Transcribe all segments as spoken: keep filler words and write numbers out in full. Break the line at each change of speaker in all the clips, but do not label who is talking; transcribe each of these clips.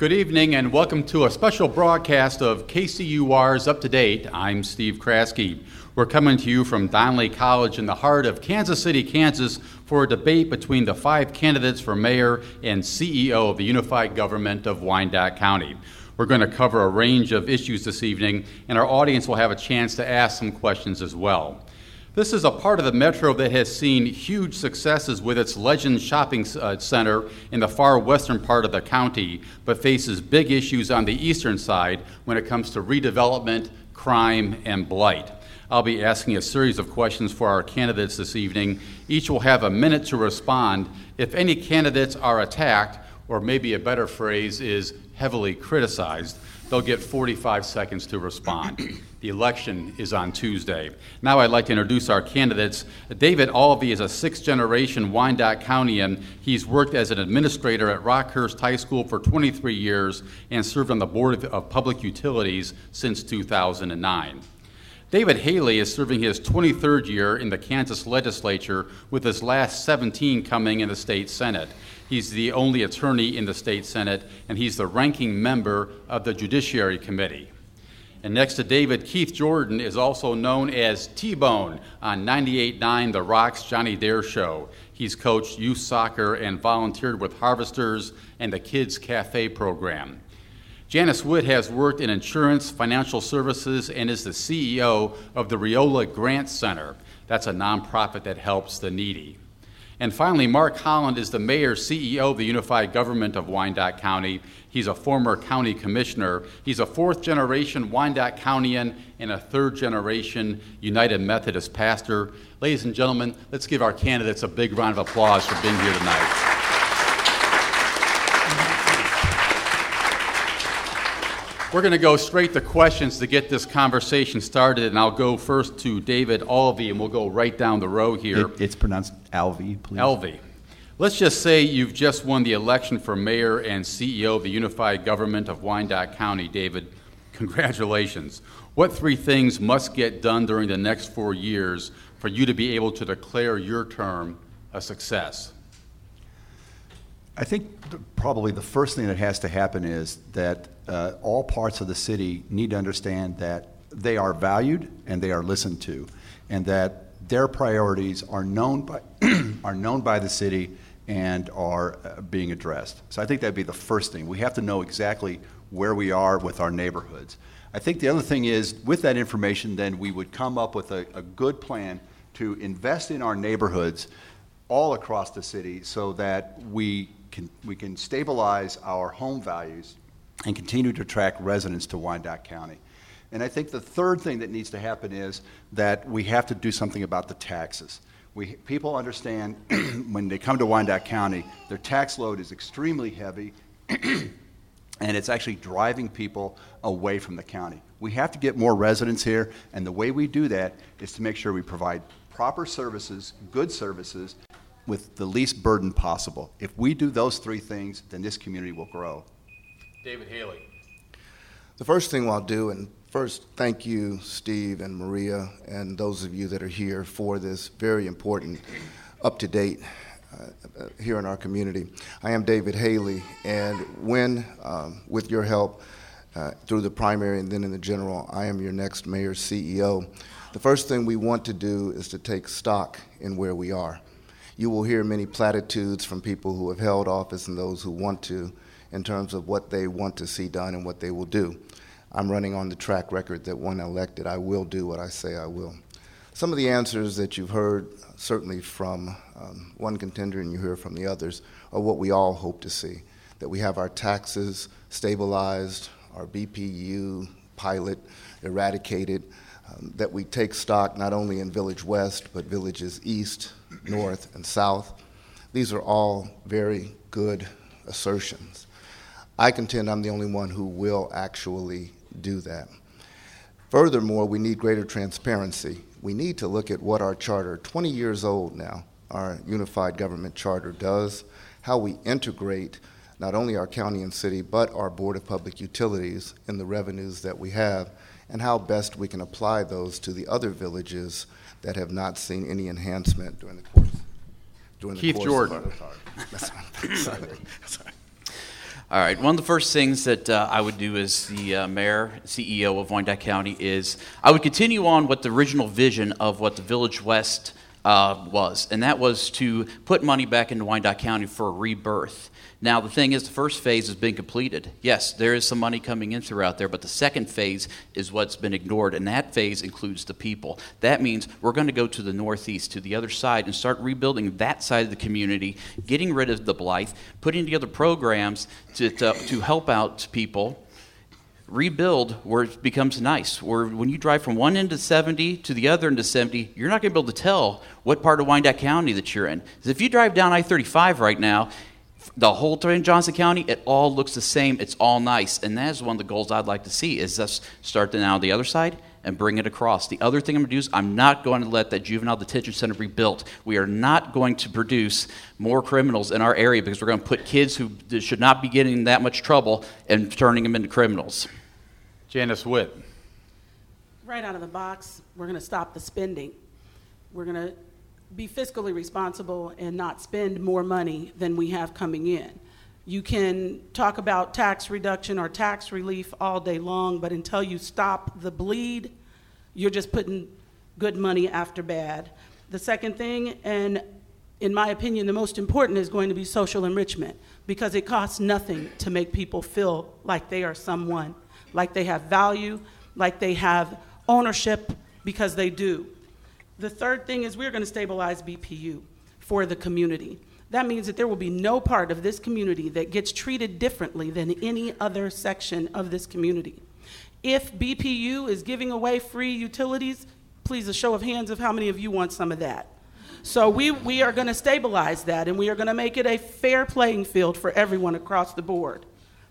Good evening and welcome to a special broadcast of K C U R's Up to Date. I'm Steve Kraske. We're coming to you from Donnelly College in the heart of Kansas City, Kansas for a debate between the five candidates for mayor and C E O of the Unified Government of Wyandotte County. We're going to cover a range of issues this evening, and our audience will have a chance to ask some questions as well. This is a part of the metro that has seen huge successes with its Legend Shopping uh, Center in the far western part of the county, but faces big issues on the eastern side when it comes to redevelopment, crime, and blight. I'll be asking a series of questions for our candidates this evening. Each will have a minute to respond. If any candidates are attacked, or maybe a better phrase is heavily criticized, they'll get forty-five seconds to respond. The election is on Tuesday. Now I'd like to introduce our candidates. David Alvey is a sixth-generation Wyandotte Countyan. He's worked as an administrator at Rockhurst High School for twenty-three years and served on the Board of Public Utilities since two thousand nine. David Haley is serving his twenty-third year in the Kansas legislature, with his last seventeen coming in the state Senate. He's the only attorney in the state Senate, and he's the ranking member of the Judiciary Committee. And next to David, Keith Jordan is also known as T-Bone on ninety-eight point nine The Rock's Johnny Dare Show. He's coached youth soccer and volunteered with Harvesters and the Kids Cafe program. Janice Wood has worked in insurance, financial services, and is the C E O of the Riola Grant Center. That's a nonprofit that helps the needy. And finally, Mark Holland is the mayor, C E O of the Unified Government of Wyandotte County. He's a former county commissioner. He's a fourth-generation Wyandotte Countyan and a third-generation United Methodist pastor. Ladies and gentlemen, let's give our candidates a big round of applause for being here tonight. We're going to go straight to questions to get this conversation started, and I'll go first to David Alvey, and we'll go right down the row here.
It, it's pronounced Alvey, please.
Alvey. Let's just say you've just won the election for mayor and C E O of the Unified Government of Wyandotte County. David, congratulations. What three things must get done during the next four years for you to be able to declare your term a success?
I think probably the first thing that has to happen is that uh, all parts of the city need to understand that they are valued and they are listened to, and that their priorities are known by are known by the city and are uh, being addressed. So I think that'd be the first thing. We have to know exactly where we are with our neighborhoods. I think the other thing is, with that information, then we would come up with a, a good plan to invest in our neighborhoods all across the city so that we Can, we can stabilize our home values and continue to attract residents to Wyandotte County. And I think the third thing that needs to happen is that we have to do something about the taxes. We, people understand when they come to Wyandotte County, their tax load is extremely heavy, and it's actually driving people away from the county. We have to get more residents here, and the way we do that is to make sure we provide proper services, good services, with the least burden possible. If we do those three things, then this community will grow.
David Haley.
The first thing I'll do, and first thank you, Steve and Maria, and those of you that are here for this very important up-to-date uh, here in our community. I am David Haley, and when, um, with your help, uh, through the primary and then in the general, I am your next mayor's C E O. The first thing we want to do is to take stock in where we are. You will hear many platitudes from people who have held office and those who want to in terms of what they want to see done and what they will do. I'm running on the track record that when elected, I will do what I say I will. Some of the answers that you've heard, certainly from um, one contender and you hear from the others, are what we all hope to see, that we have our taxes stabilized, our B P U pilot eradicated, um, that we take stock not only in Village West, but villages east, north, and south. These are all very good assertions. I contend I'm the only one who will actually do that. Furthermore, we need greater transparency. We need to look at what our charter, twenty years old now, our unified government charter does, how we integrate not only our county and city, but our Board of Public Utilities in the revenues that we have, and how best we can apply those to the other villages that have not seen any enhancement during the course, during the
Keith
course
Jordan.
of our, that's right. Sorry.
All right. One of the first things that uh, I would do as the uh, mayor, C E O of Wyandotte County is I would continue on what the original vision of what the Village West uh, was, and that was to put money back into Wyandotte County for a rebirth. Now, the thing is, the first phase has been completed. Yes, there is some money coming in throughout there, but the second phase is what's been ignored, and that phase includes the people. That means we're going to go to the northeast, to the other side, and start rebuilding that side of the community, getting rid of the blight, putting together programs to, to, to help out people, rebuild where it becomes nice. Where when you drive from one end of seventy to the other end of seventy, you're not going to be able to tell what part of Wyandotte County that you're in. Because if you drive down I thirty-five right now, the whole in Johnson County, it all looks the same. It's all nice. And that is one of the goals I'd like to see, is us start now on the other side and bring it across. The other thing I'm going to do is I'm not going to let that juvenile detention center be built. We are not going to produce more criminals in our area because we're going to put kids who should not be getting that much trouble and turning them into criminals.
Janice Witt.
Right out of the box, we're going to stop the spending. We're going to be fiscally responsible and not spend more money than we have coming in. You can talk about tax reduction or tax relief all day long, but until you stop the bleed, you're just putting good money after bad. The second thing, and in my opinion, the most important, is going to be social enrichment, because it costs nothing to make people feel like they are someone, like they have value, like they have ownership, because they do. The third thing is we're going to stabilize B P U for the community. That means that there will be no part of this community that gets treated differently than any other section of this community. If B P U is giving away free utilities, please, a show of hands of how many of you want some of that. So we, we are going to stabilize that, and we are going to make it a fair playing field for everyone across the board.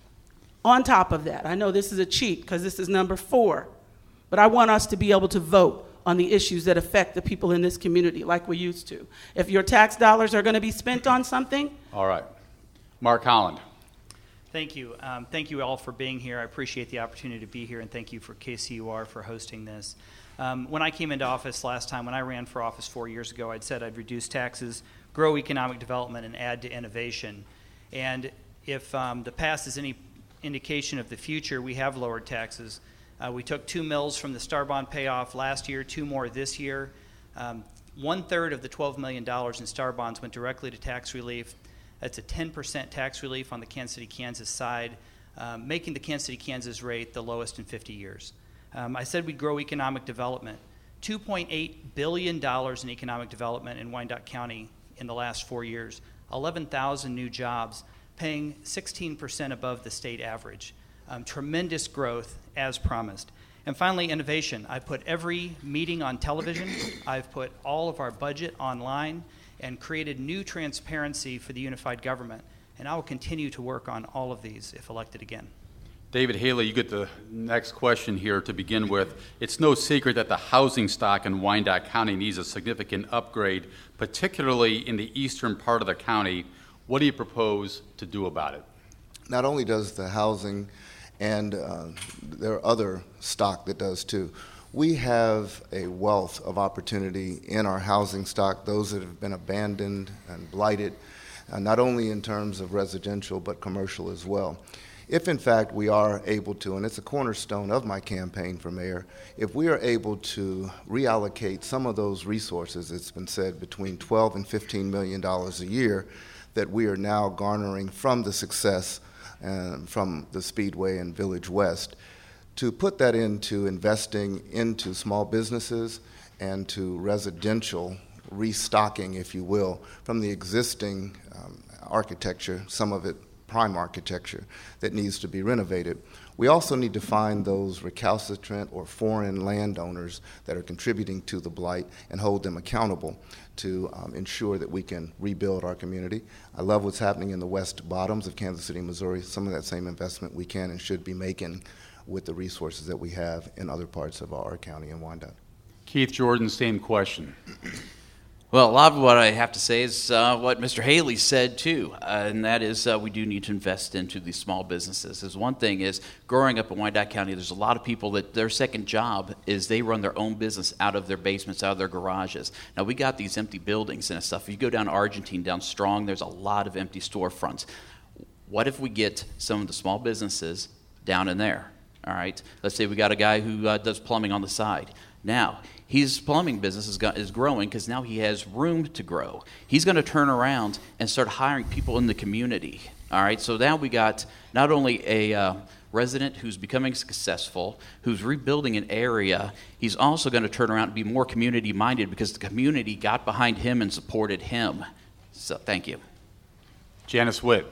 On top of that, I know this is a cheat because this is number four, but I want us to be able to vote on the issues that affect the people in this community like we used to. If your tax dollars are going to be spent on something.
All right. Mark Holland.
Thank you. Um, thank you all for being here. I appreciate the opportunity to be here, and thank you for K C U R for hosting this. Um, when I came into office last time, when I ran for office four years ago, I'd said I'd reduce taxes, grow economic development, and add to innovation. And if um, the past is any indication of the future, we have lowered taxes. Uh, we took two mills from the Star Bond payoff last year, two more this year. Um, one third of the twelve million dollars in Star Bonds went directly to tax relief. That's a ten percent tax relief on the Kansas City, Kansas side, um, making the Kansas City, Kansas rate the lowest in fifty years. Um, I said we'd grow economic development. two point eight billion dollars in economic development in Wyandotte County in the last four years. eleven thousand new jobs, paying sixteen percent above the state average. Um, tremendous growth, as promised. And finally, innovation. I put every meeting on television. I've put all of our budget online and created new transparency for the unified government. And I will continue to work on all of these if elected again.
David Haley, you get the next question here to begin with. It's no secret that the housing stock in Wyandotte County needs a significant upgrade, particularly in the eastern part of the county. What do you propose to do about it?
Not only does the housing, and uh, there are other stock that does too. We have a wealth of opportunity in our housing stock, those that have been abandoned and blighted, uh, not only in terms of residential but commercial as well. If in fact we are able to, and it's a cornerstone of my campaign for mayor, if we are able to reallocate some of those resources, it's been said between twelve and fifteen million dollars a year, that we are now garnering from the success and from the Speedway and Village West, to put that into investing into small businesses and to residential restocking, if you will, from the existing um, architecture, some of it prime architecture, that needs to be renovated. We also need to find those recalcitrant or foreign landowners that are contributing to the blight and hold them accountable to um, ensure that we can rebuild our community. I love what's happening in the west bottoms of Kansas City, Missouri. Some of that same investment we can and should be making with the resources that we have in other parts of our county and Wyandotte.
Keith Jordan, same question.
Well, a lot of what I have to say is uh, what Mister Haley said, too, uh, and that is uh, we do need to invest into these small businesses. As one thing is, growing up in Wyandotte County, there's a lot of people that their second job is they run their own business out of their basements, out of their garages. Now, we got these empty buildings and stuff. If you go down Argentine, down Strong, there's a lot of empty storefronts. What if we get some of the small businesses down in there? All right. Let's say we got a guy who uh, does plumbing on the side. Now, his plumbing business is, got, is growing because now he has room to grow. He's going to turn around and start hiring people in the community. All right. So now we got not only a uh, resident who's becoming successful, who's rebuilding an area, he's also going to turn around and be more community-minded because the community got behind him and supported him. So thank you.
Janice Witt.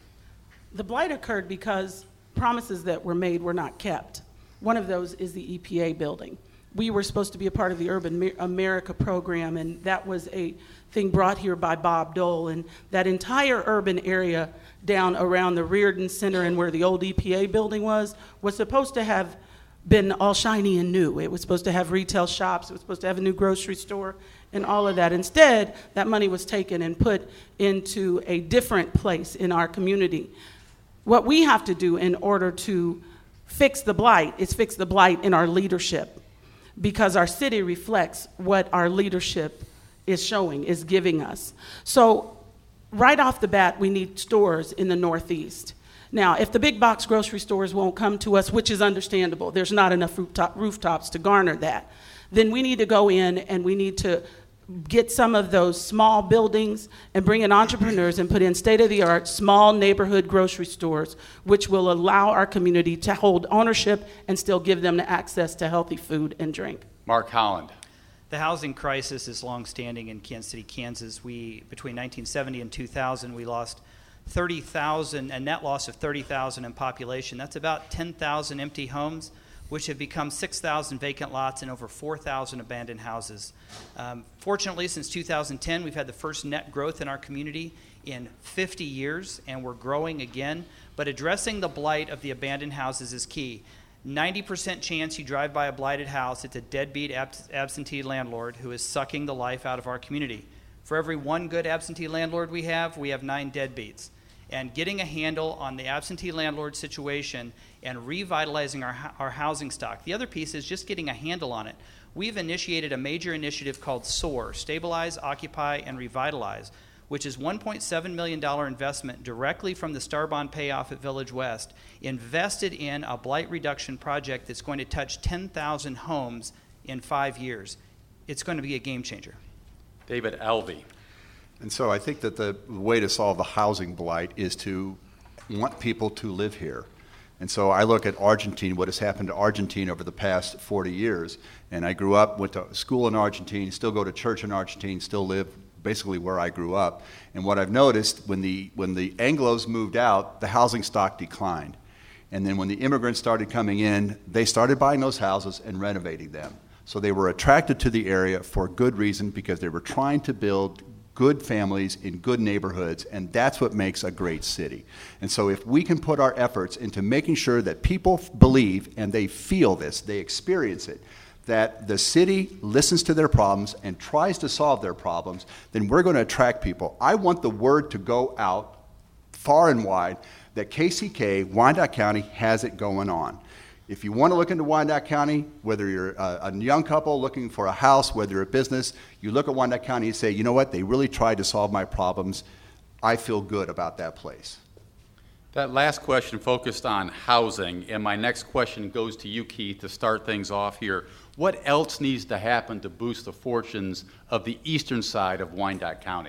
The blight occurred because promises that were made were not kept. One of those is the E P A building. We were supposed to be a part of the Urban America program, and that was a thing brought here by Bob Dole. And that entire urban area down around the Reardon Center and where the old E P A building was, was supposed to have been all shiny and new. It was supposed to have retail shops. It was supposed to have a new grocery store and all of that. Instead, that money was taken and put into a different place in our community. What we have to do in order to fix the blight is fix the blight in our leadership, because our city reflects what our leadership is showing, is giving us. So right off the bat, we need stores in the Northeast. Now, if the big box grocery stores won't come to us, which is understandable, there's not enough rooftop, rooftops to garner that, then we need to go in and we need to get some of those small buildings and bring in entrepreneurs and put in state-of-the-art small neighborhood grocery stores, which will allow our community to hold ownership and still give them the access to healthy food and drink.
Mark Holland.
The housing crisis is longstanding in Kansas City, Kansas. We, between nineteen seventy and two thousand, we lost thirty thousand, a net loss of thirty thousand in population. That's about ten thousand empty homes, which have become six thousand vacant lots and over four thousand abandoned houses. Um, fortunately, since two thousand ten, we've had the first net growth in our community in fifty years, and we're growing again. But addressing the blight of the abandoned houses is key. ninety percent chance you drive by a blighted house, it's a deadbeat ab- absentee landlord who is sucking the life out of our community. For every one good absentee landlord we have, we have nine deadbeats. And getting a handle on the absentee landlord situation and revitalizing our, our housing stock. The other piece is just getting a handle on it. We've initiated a major initiative called SOAR, Stabilize, Occupy, and Revitalize, which is one point seven million dollars investment directly from the Star Bond payoff at Village West, invested in a blight reduction project that's going to touch ten thousand homes in five years. It's going to be a game changer.
David Alvey.
And so I think that the way to solve the housing blight is to want people to live here. And so I look at Argentine, what has happened to Argentine over the past forty years. And I grew up, went to school in Argentine, still go to church in Argentine, still live basically where I grew up. And what I've noticed, when the when the Anglos moved out, the housing stock declined. And then when the immigrants started coming in, they started buying those houses and renovating them. So they were attracted to the area for good reason, because they were trying to build good families in good neighborhoods, and that's what makes a great city. And so if we can put our efforts into making sure that people believe and they feel this, they experience it, that the city listens to their problems and tries to solve their problems, then we're going to attract people. I want the word to go out far and wide that K C K, Wyandotte County, has it going on. If you want to look into Wyandotte County, whether you're a, a young couple looking for a house, whether you're a business, you look at Wyandotte County and say, you know what, they really tried to solve my problems. I feel good about that place.
That last question focused on housing, and my next question goes to you, Keith, to start things off here. What else needs to happen to boost the fortunes of the eastern side of Wyandotte County?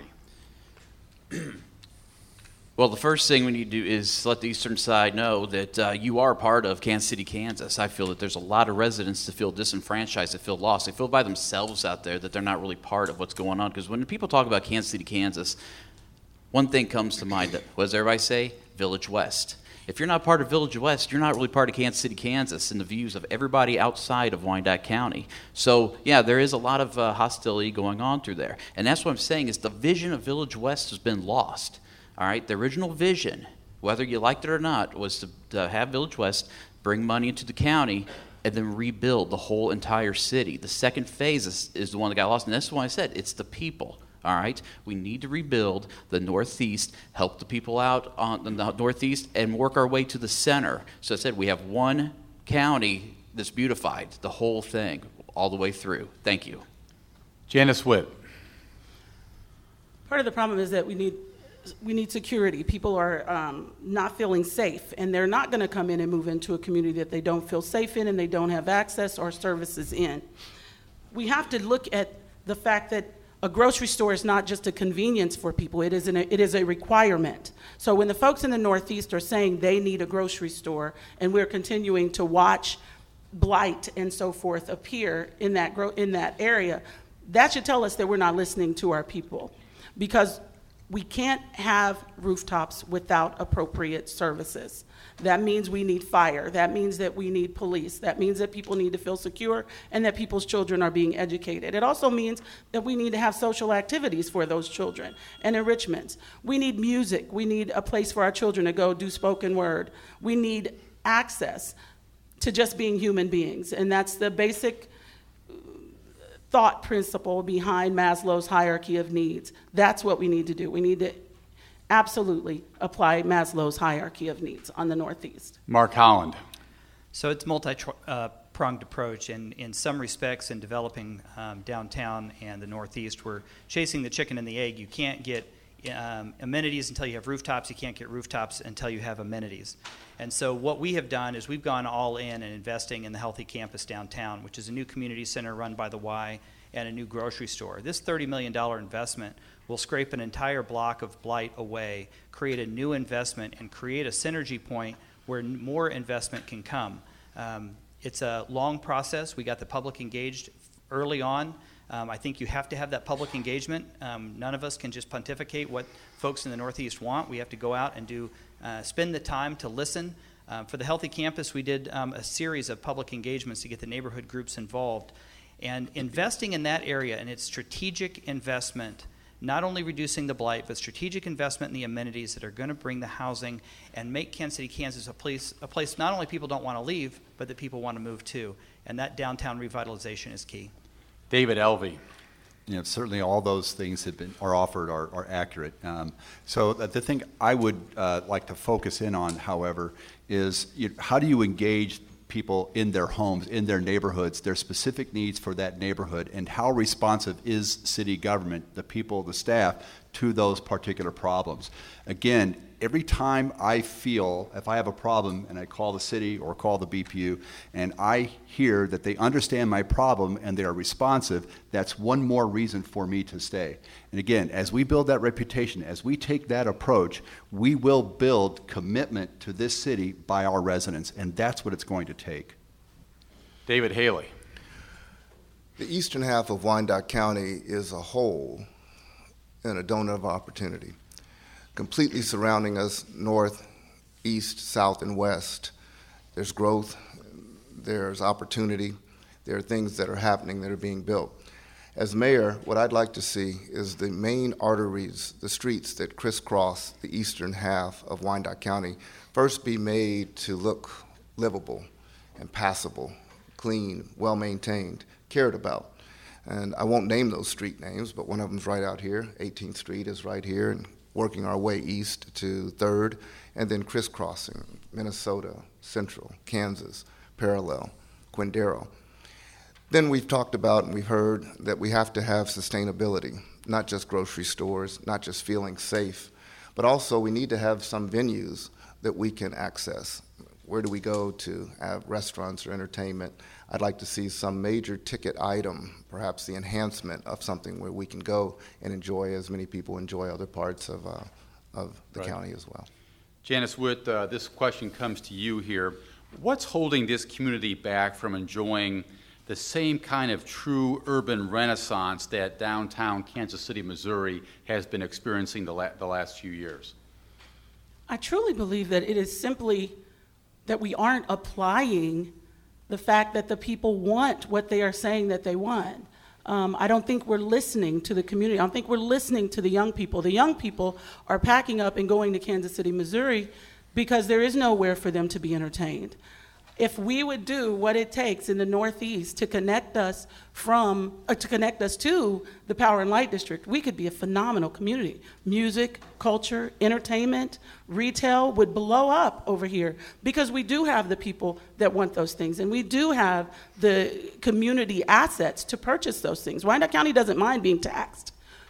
Well, the first thing we need to do is let the eastern side know that uh, you are part of Kansas City, Kansas. I feel that there's a lot of residents that feel disenfranchised, that feel lost. They feel by themselves out there that they're not really part of what's going on. Because when people talk about Kansas City, Kansas, one thing comes to mind. That, what does everybody say? Village West. If you're not part of Village West, you're not really part of Kansas City, Kansas, and the views of everybody outside of Wyandotte County. So, yeah, there is a lot of uh, hostility going on through there. And that's what I'm saying is the vision of Village West has been lost. All right, the original vision, whether you liked it or not, was to, to have Village West bring money into the county and then rebuild the whole entire city. The second phase is, is the one that got lost, and that's why I said it's the people. All right, we need to rebuild the Northeast, help the people out on the Northeast, and work our way to the center. So I said we have one county that's beautified, the whole thing, all the way through. Thank you.
Janice Witt.
Part of the problem is that we need we need security. People are um, not feeling safe, and they're not going to come in and move into a community that they don't feel safe in and they don't have access or services in. We have to look at the fact that a grocery store is not just a convenience for people, it is, an, it is a requirement. So when the folks in the Northeast are saying they need a grocery store, and we're continuing to watch blight and so forth appear in that, gro- in that area, that should tell us that we're not listening to our people. Because we can't have rooftops without appropriate services. That means we need fire. That means that we need police. That means that people need to feel secure and that people's children are being educated. It also means that we need to have social activities for those children and enrichments. We need music. We need a place for our children to go do spoken word. We need access to just being human beings. And that's the basic thought principle behind Maslow's hierarchy of needs. That's what we need to do. We need to absolutely apply Maslow's hierarchy of needs on the Northeast.
Mark Holland.
So it's a multi-pronged approach, and in some respects in developing um, downtown and the Northeast, we're chasing the chicken and the egg. You can't get um, amenities until you have rooftops. You can't get rooftops until you have amenities. And so what we have done is we've gone all in and investing in the Healthy Campus downtown, which is a new community center run by the Y and a new grocery store. This thirty million dollars investment will scrape an entire block of blight away, create a new investment, and create a synergy point where more investment can come. Um, it's a long process. We got the public engaged early on. Um, I think you have to have that public engagement. Um, none of us can just pontificate what folks in the Northeast want. We have to go out and do uh, spend the time to listen. Uh, for the Healthy Campus, we did um, a series of public engagements to get the neighborhood groups involved. And investing in that area, and its strategic investment, not only reducing the blight, but strategic investment in the amenities that are going to bring the housing and make Kansas City, Kansas a place, a place not only people don't want to leave, but that people want to move to. And that downtown revitalization is key.
David Elvey.
You know, certainly all those things that been, are offered are, are accurate. Um, so the thing I would uh, like to focus in on, however, is you, how do you engage people in their homes, in their neighborhoods, their specific needs for that neighborhood, and how responsive is city government, the people, the staff, to those particular problems. Again, every time I feel, if I have a problem and I call the city or call the B P U, and I hear that they understand my problem and they are responsive, that's one more reason for me to stay. And again, as we build that reputation, as we take that approach, we will build commitment to this city by our residents, and that's what it's going to take.
David Haley.
The eastern half of Wyandotte County is a whole and a donut of opportunity, completely surrounding us north, east, south, and west. There's growth, there's opportunity, there are things that are happening that are being built. As mayor, what I'd like to see is the main arteries, the streets that crisscross the eastern half of Wyandotte County, first be made to look livable and passable, clean, well-maintained, cared about. And I won't name those street names, but one of them's right out here. eighteenth Street is right here, and working our way east to third, and then crisscrossing Minnesota, Central, Kansas, Parallel, Quindaro. Then we've talked about and we've heard that we have to have sustainability, not just grocery stores, not just feeling safe, but also we need to have some venues that we can access. Where do we go to have restaurants or entertainment? I'd like to see some major ticket item, perhaps the enhancement of something where we can go and enjoy as many people enjoy other parts of, uh, of the
Right.
county as well.
Janice Witt, uh, this question comes to you here. What's holding this community back from enjoying the same kind of true urban renaissance that downtown Kansas City, Missouri has been experiencing the, la- the last few years?
I truly believe that it is simply that we aren't applying the fact that the people want what they are saying that they want. Um, I don't think we're listening to the community. I don't think we're listening to the young people. The young people are packing up and going to Kansas City, Missouri, because there is nowhere for them to be entertained. If we would do what it takes in the Northeast to connect us from, or to connect us to the Power and Light District, we could be a phenomenal community. Music, culture, entertainment, retail would blow up over here because we do have the people that want those things, and we do have the community assets to purchase those things. Wyandotte County doesn't mind being taxed.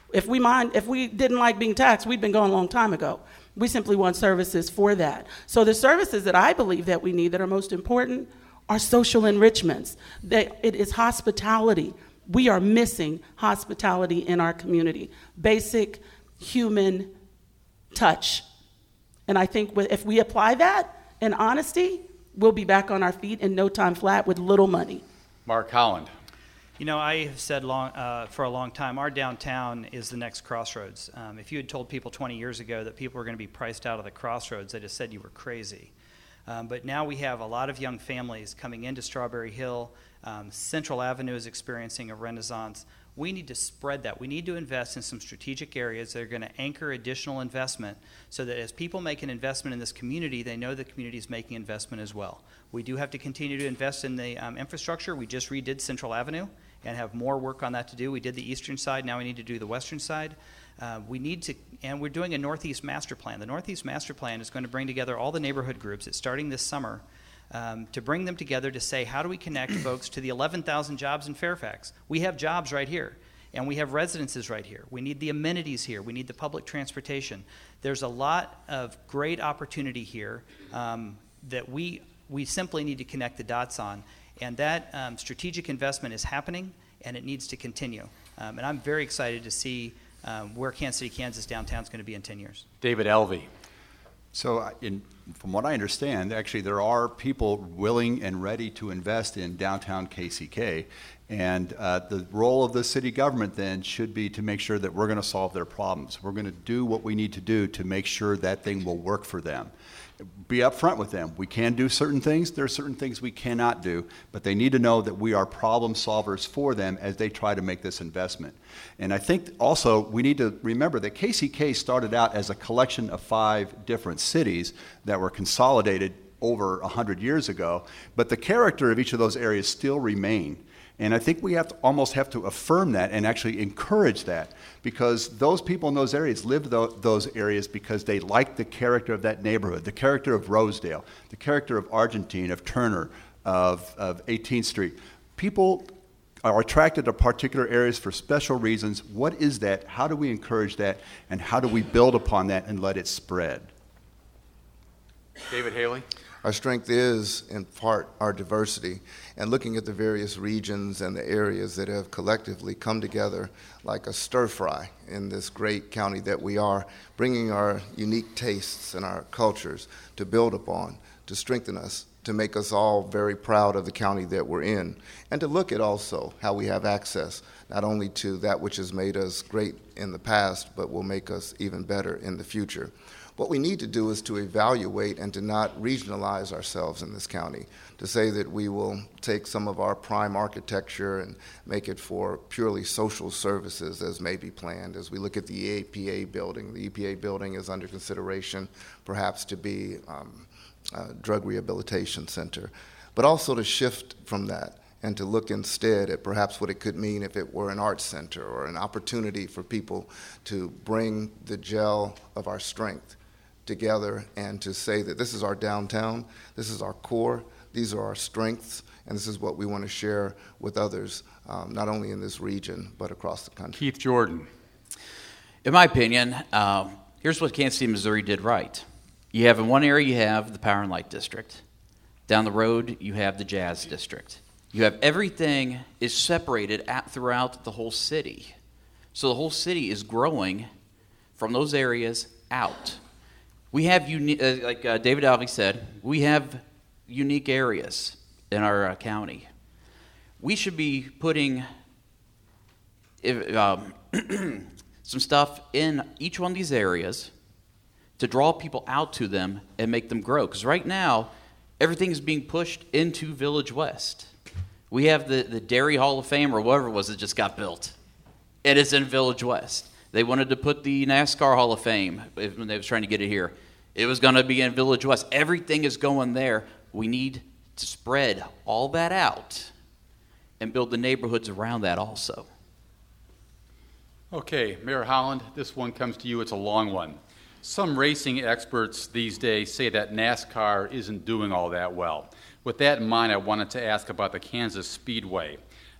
If we mind, if we didn't like being taxed, we'd been gone a long time ago. We simply want services for that. So the services that I believe that we need that are most important are social enrichments. They, it is hospitality. We are missing hospitality in our community. Basic human touch. And I think with, if we apply that in honesty, we'll be back on our feet in no time flat with little money.
Mark Holland.
You know, I have said long, uh, for a long time, our downtown is the next Crossroads. Um, if you had told people twenty years ago that people were going to be priced out of the Crossroads, they'd have said you were crazy. Um, but now we have a lot of young families coming into Strawberry Hill. Um, Central Avenue is experiencing a renaissance. We need to spread that. We need to invest in some strategic areas that are going to anchor additional investment so that as people make an investment in this community, they know the community is making investment as well. We do have to continue to invest in the um, infrastructure. We just redid Central Avenue and have more work on that to do. We did the eastern side. Now we need to do the western side. Uh, we need to, and we're doing a Northeast Master Plan. The Northeast Master Plan is going to bring together all the neighborhood groups. It's starting this summer. Um, to bring them together to say, how do we connect folks to the eleven thousand jobs in Fairfax? We have jobs right here, and we have residences right here. We need the amenities here. We need the public transportation. There's a lot of great opportunity here um, that we we simply need to connect the dots on, and that um, strategic investment is happening, and it needs to continue. Um, and I'm very excited to see um, where Kansas City, Kansas downtown is going to be in ten years.
David Elvey.
So in, from what I understand, actually there are people willing and ready to invest in downtown K C K. And uh, the role of the city government then should be to make sure that we're going to solve their problems. We're going to do what we need to do to make sure that thing will work for them. Be upfront with them. We can do certain things. There are certain things we cannot do, but they need to know that we are problem solvers for them as they try to make this investment. And I think also we need to remember that K C K started out as a collection of five different cities that were consolidated over one hundred years ago, but the character of each of those areas still remain. And I think we have to almost have to affirm that and actually encourage that, because those people in those areas lived th- those areas because they liked the character of that neighborhood, the character of Rosedale, the character of Argentine, of Turner, of, of eighteenth Street. People are attracted to particular areas for special reasons. What is that? How do we encourage that? And how do we build upon that and let it spread?
David Haley.
Our strength is, in part, our diversity, and looking at the various regions and the areas that have collectively come together like a stir-fry in this great county that we are, bringing our unique tastes and our cultures to build upon, to strengthen us, to make us all very proud of the county that we're in, and to look at also how we have access not only to that which has made us great in the past, but will make us even better in the future. What we need to do is to evaluate and to not regionalize ourselves in this county, to say that we will take some of our prime architecture and make it for purely social services as may be planned. As we look at the E P A building, the E P A building is under consideration perhaps to be um, a drug rehabilitation center, but also to shift from that and to look instead at perhaps what it could mean if it were an arts center or an opportunity for people to bring the gel of our strength together and to say that this is our downtown, this is our core, these are our strengths, and this is what we want to share with others, um, not only in this region, but across the country.
Keith Jordan.
In my opinion, um, here's what Kansas City, Missouri did right. You have in one area, you have the Power and Light District. Down the road, you have the Jazz District. You have everything is separated at, throughout the whole city. So the whole city is growing from those areas out. We have, uni- uh, like uh, David Alvey said, we have unique areas in our uh, county. We should be putting if, um, some stuff in each one of these areas to draw people out to them and make them grow. Because right now, everything is being pushed into Village West. We have the, the Dairy Hall of Fame or whatever it was that just got built. It is in Village West. They wanted to put the NASCAR Hall of Fame when they was trying to get it here. It was going to be in Village West. Everything is going there. We need to spread all that out and build the neighborhoods around that also.
Okay, Mayor Holland, this one comes to you. It's a long one. Some racing experts these days say that NASCAR isn't doing all that well. With that in mind, I wanted to ask about the Kansas Speedway.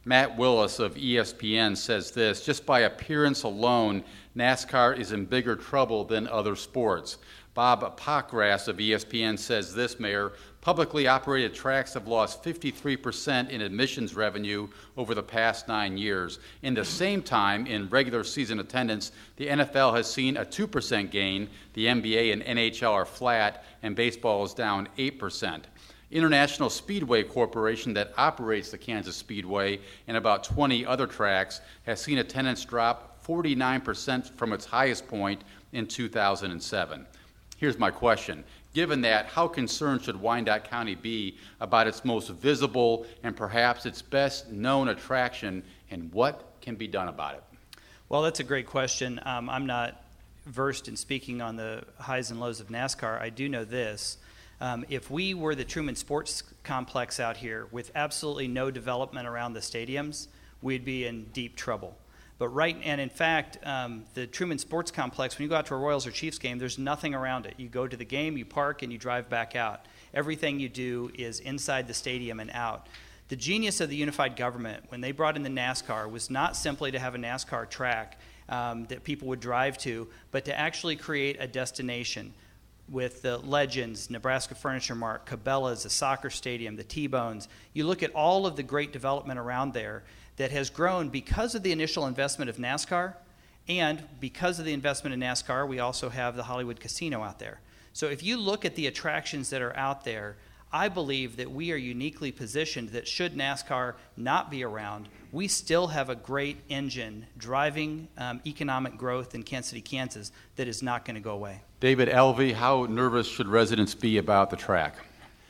Matt Willis of E S P N says this: just by appearance alone, NASCAR is in bigger trouble than other sports. Bob Pockras of E S P N says this, Mayor: publicly operated tracks have lost fifty-three percent in admissions revenue over the past nine years. In the same time, in regular season attendance, the N F L has seen a two percent gain, the N B A and N H L are flat, and baseball is down eight percent. International Speedway Corporation, that operates the Kansas Speedway and about twenty other tracks, has seen attendance drop forty-nine percent from its highest point in two thousand seven. Here's my question. Given that, how concerned should Wyandotte County be about its most visible and perhaps its best known attraction, and what can be done about it?
Well, that's a great question. Um, I'm not versed in speaking on the highs and lows of NASCAR. I do know this. Um, if we were the Truman Sports Complex out here with absolutely no development around the stadiums, we'd be in deep trouble. But right, and in fact, um, the Truman Sports Complex, when you go out to a Royals or Chiefs game, there's nothing around it. You go to the game, you park, and you drive back out. Everything you do is inside the stadium and out. The genius of the unified government, when they brought in the NASCAR, was not simply to have a NASCAR track um, that people would drive to, but to actually create a destination with the Legends, Nebraska Furniture Mart, Cabela's, the soccer stadium, the T-Bones. You look at all of the great development around there that has grown because of the initial investment of NASCAR, and because of the investment in NASCAR, we also have the Hollywood Casino out there. So if you look at the attractions that are out there, I believe that we are uniquely positioned that should NASCAR not be around, we still have a great engine driving um, economic growth in Kansas City, Kansas that is not going to go away.
David Elvey, how nervous should residents be about the track?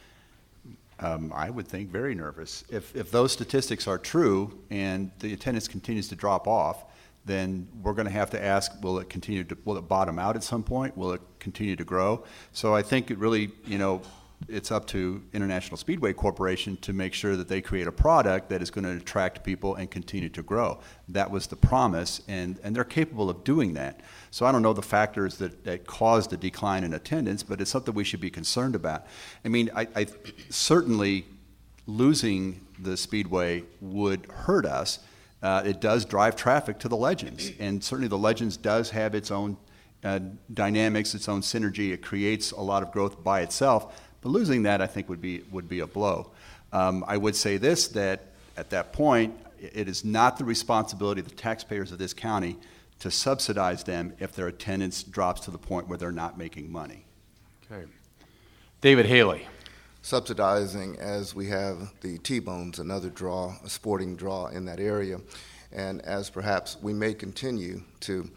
Um, I would think very nervous. If, if those statistics are true and the attendance continues to drop off, then we're going to have to ask, will it continue to, will it bottom out at some point? Will it continue to grow? So I think it really, you know, it's up to International Speedway Corporation to make sure that they create a product that is going to attract people and continue to grow. That was the promise, and, and they're capable of doing that. So I don't know the factors that, that caused the decline in attendance, but it's something we should be concerned about. I mean, I, I certainly losing the Speedway would hurt us. Uh, it does drive traffic to the Legends, and certainly the Legends does have its own uh, dynamics, its own synergy. It creates a lot of growth by itself. But losing that, I think, would be would be a blow. Um, I would say this, that at that point, it is not the responsibility of the taxpayers of this county to subsidize them if their attendance drops to the point where they're not making money.
Okay. David Haley.
Subsidizing, as we have the T-Bones, another draw, a sporting draw in that area, and as perhaps we may continue to.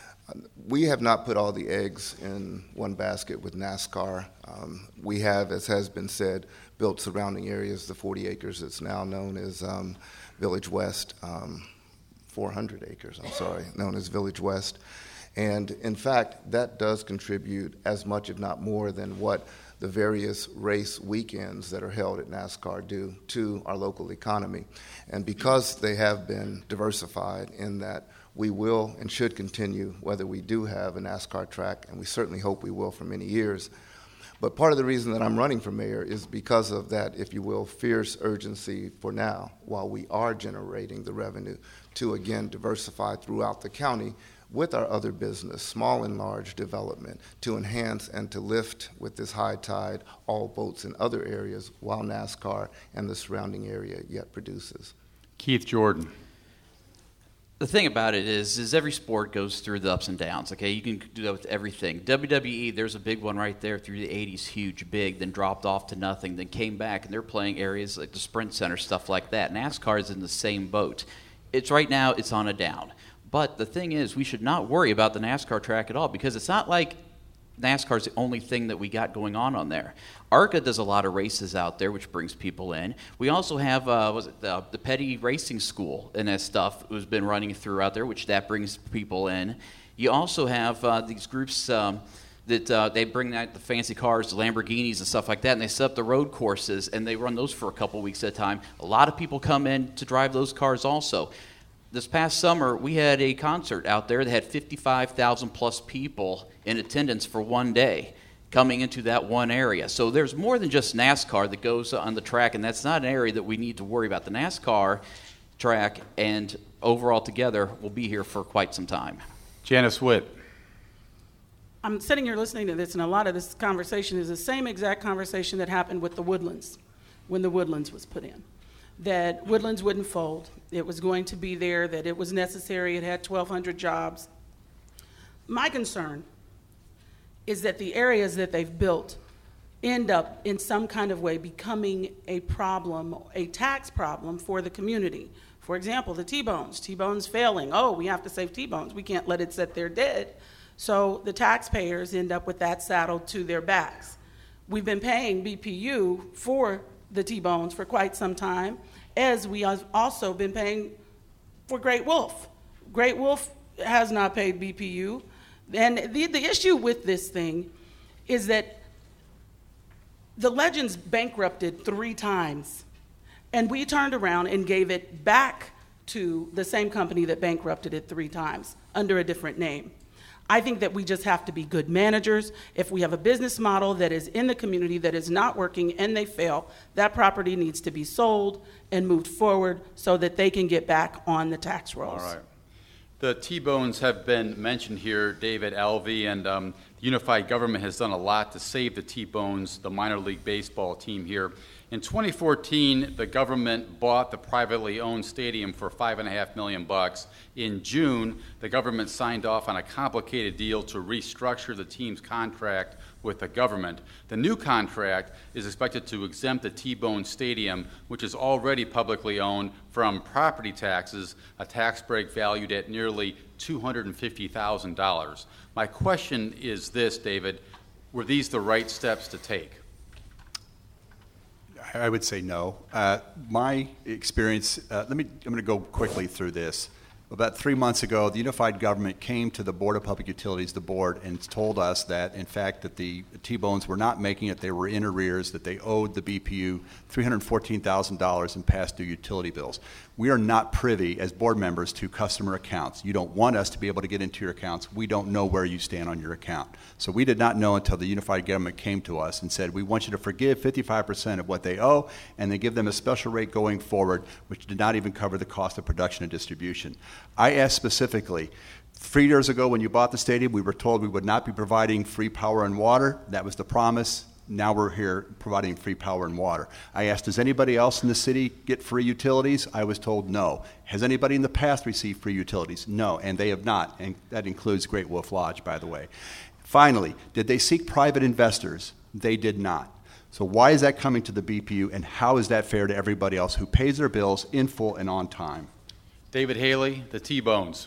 We have not put all the eggs in one basket with NASCAR. Um, we have, as has been said, built surrounding areas, the forty acres that's now known as um, Village West, um, four hundred acres, I'm sorry, known as Village West. And in fact, that does contribute as much, if not more, than what the various race weekends that are held at NASCAR do to our local economy. And because they have been diversified in that, we will and should continue, whether we do have a NASCAR track, and we certainly hope we will for many years. But part of the reason that I'm running for mayor is because of that, if you will, fierce urgency for now, while we are generating the revenue to, again, diversify throughout the county with our other business, small and large development, to enhance and to lift with this high tide all boats in other areas while NASCAR and the surrounding area yet produces.
Keith Jordan.
The thing about it is, is every sport goes through the ups and downs, okay? You can do that with everything. W W E, there's a big one right there through the eighties, huge, big, then dropped off to nothing, then came back, and they're playing areas like the Sprint Center, stuff like that. NASCAR is in the same boat. It's right now, it's on a down. But the thing is, we should not worry about the NASCAR track at all, because it's not like NASCAR is the only thing that we got going on on there. ARCA does a lot of races out there, which brings people in. We also have, uh, was it the, the Petty Racing School and that stuff who's been running through out there, which that brings people in. You also have uh, these groups um, that uh, they bring out the fancy cars, the Lamborghinis and stuff like that, and they set up the road courses, and they run those for a couple weeks at a time. A lot of people come in to drive those cars also. This past summer, we had a concert out there that had fifty-five thousand plus people in attendance for one day coming into that one area. So there's more than just NASCAR that goes on the track, and that's not an area that we need to worry about. The NASCAR track, and overall together, we'll be here for quite some time.
Janice Witt.
I'm sitting here listening to this, and a lot of this conversation is the same exact conversation that happened with the Woodlands, when the Woodlands was put in. That Woodlands wouldn't fold. It was going to be there, that it was necessary. It had twelve hundred jobs. My concern is that the areas that they've built end up in some kind of way becoming a problem, a tax problem for the community. For example, the T-Bones. T-Bones failing. Oh, we have to save T-Bones. We can't let it sit there dead. So the taxpayers end up with that saddled to their backs. We've been paying B P U for the T-Bones for quite some time, as we have also been paying for Great Wolf. Great Wolf has not paid B P U. And the, the issue with this thing is that the Legends bankrupted three times, and we turned around and gave it back to the same company that bankrupted it three times under a different name. I think that we just have to be good managers. If we have a business model that is in the community that is not working and they fail, that property needs to be sold and moved forward so that they can get back on the tax rolls.
All right. The T-Bones have been mentioned here, David Alvey, and um, the unified government has done a lot to save the T-Bones, the minor league baseball team here. In twenty fourteen, the government bought the privately owned stadium for five and a half million bucks. In June, the government signed off on a complicated deal to restructure the team's contract with the government. The new contract is expected to exempt the T-Bone Stadium, which is already publicly owned, from property taxes, a tax break valued at nearly two hundred fifty thousand dollars. My question is this, David: were these the right steps to take?
I would say no. Uh, my experience, uh, let me, I'm going to go quickly through this. About three months ago, the unified government came to the Board of Public Utilities, the board, and told us that, in fact, that the T-Bones were not making it. They were in arrears, that they owed the B P U three hundred fourteen thousand dollars in past due utility bills. We are not privy, as board members, to customer accounts. You don't want us to be able to get into your accounts. We don't know where you stand on your account. So we did not know until the unified government came to us and said, we want you to forgive fifty-five percent of what they owe, and then give them a special rate going forward, which did not even cover the cost of production and distribution. I asked specifically, three years ago when you bought the stadium, we were told we would not be providing free power and water. That was the promise. Now we're here providing free power and water. I asked, does anybody else in the city get free utilities? I was told no. Has anybody in the past received free utilities? No, and they have not, and that includes Great Wolf Lodge, by the way. Finally, did they seek private investors? They did not. So why is that coming to the B P U, and how is that fair to everybody else who pays their bills in full and on time?
David Haley, the T-Bones.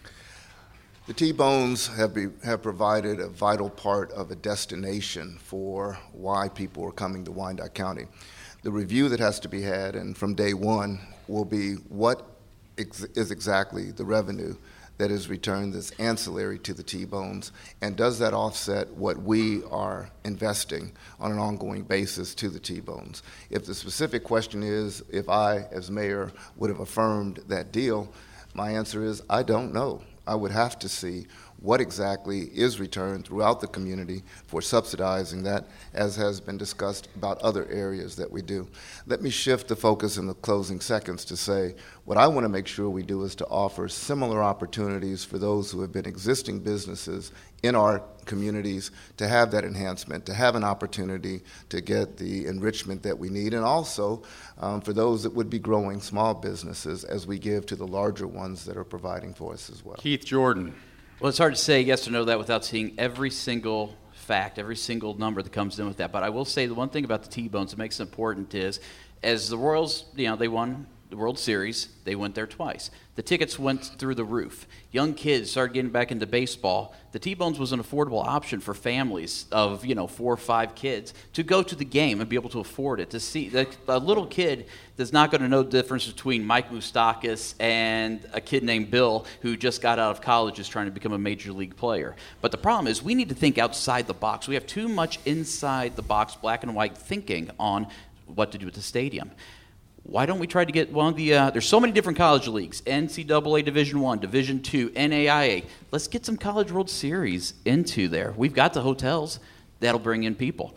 The T-Bones have, be, have provided a vital part of a destination for why people are coming to Wyandotte County. The review that has to be had, and from day one, will be what ex- is exactly the revenue that is returned that's ancillary to the T-Bones, and does that offset what we are investing on an ongoing basis to the T-Bones? If the specific question is if I, as mayor, would have affirmed that deal, my answer is I don't know. I would have to see what exactly is returned throughout the community for subsidizing that, as has been discussed about other areas that we do. Let me shift the focus in the closing seconds to say what I want to make sure we do is to offer similar opportunities for those who have been existing businesses in our communities to have that enhancement, to have an opportunity to get the enrichment that we need, and also um, for those that would be growing small businesses as we give to the larger ones that are providing for us as well.
Keith Jordan.
Well, it's hard to say yes or no to that without seeing every single fact, every single number that comes in with that. But I will say the one thing about the T-Bones that makes it important is, as the Royals, you know, they won the World Series, they went there twice. The tickets went through the roof. Young kids started getting back into baseball. The T-Bones was an affordable option for families of, you know, four or five kids to go to the game and be able to afford it. To see that a little kid that's not going to know the difference between Mike Moustakas and a kid named Bill who just got out of college is trying to become a major league player. But the problem is we need to think outside the box. We have too much inside the box, black and white thinking on what to do with the stadium. Why don't we try to get one of the, uh, there's so many different college leagues, N C double A Division One, Division Two, N A I A. Let's get some College World Series into there. We've got the hotels. That'll bring in people.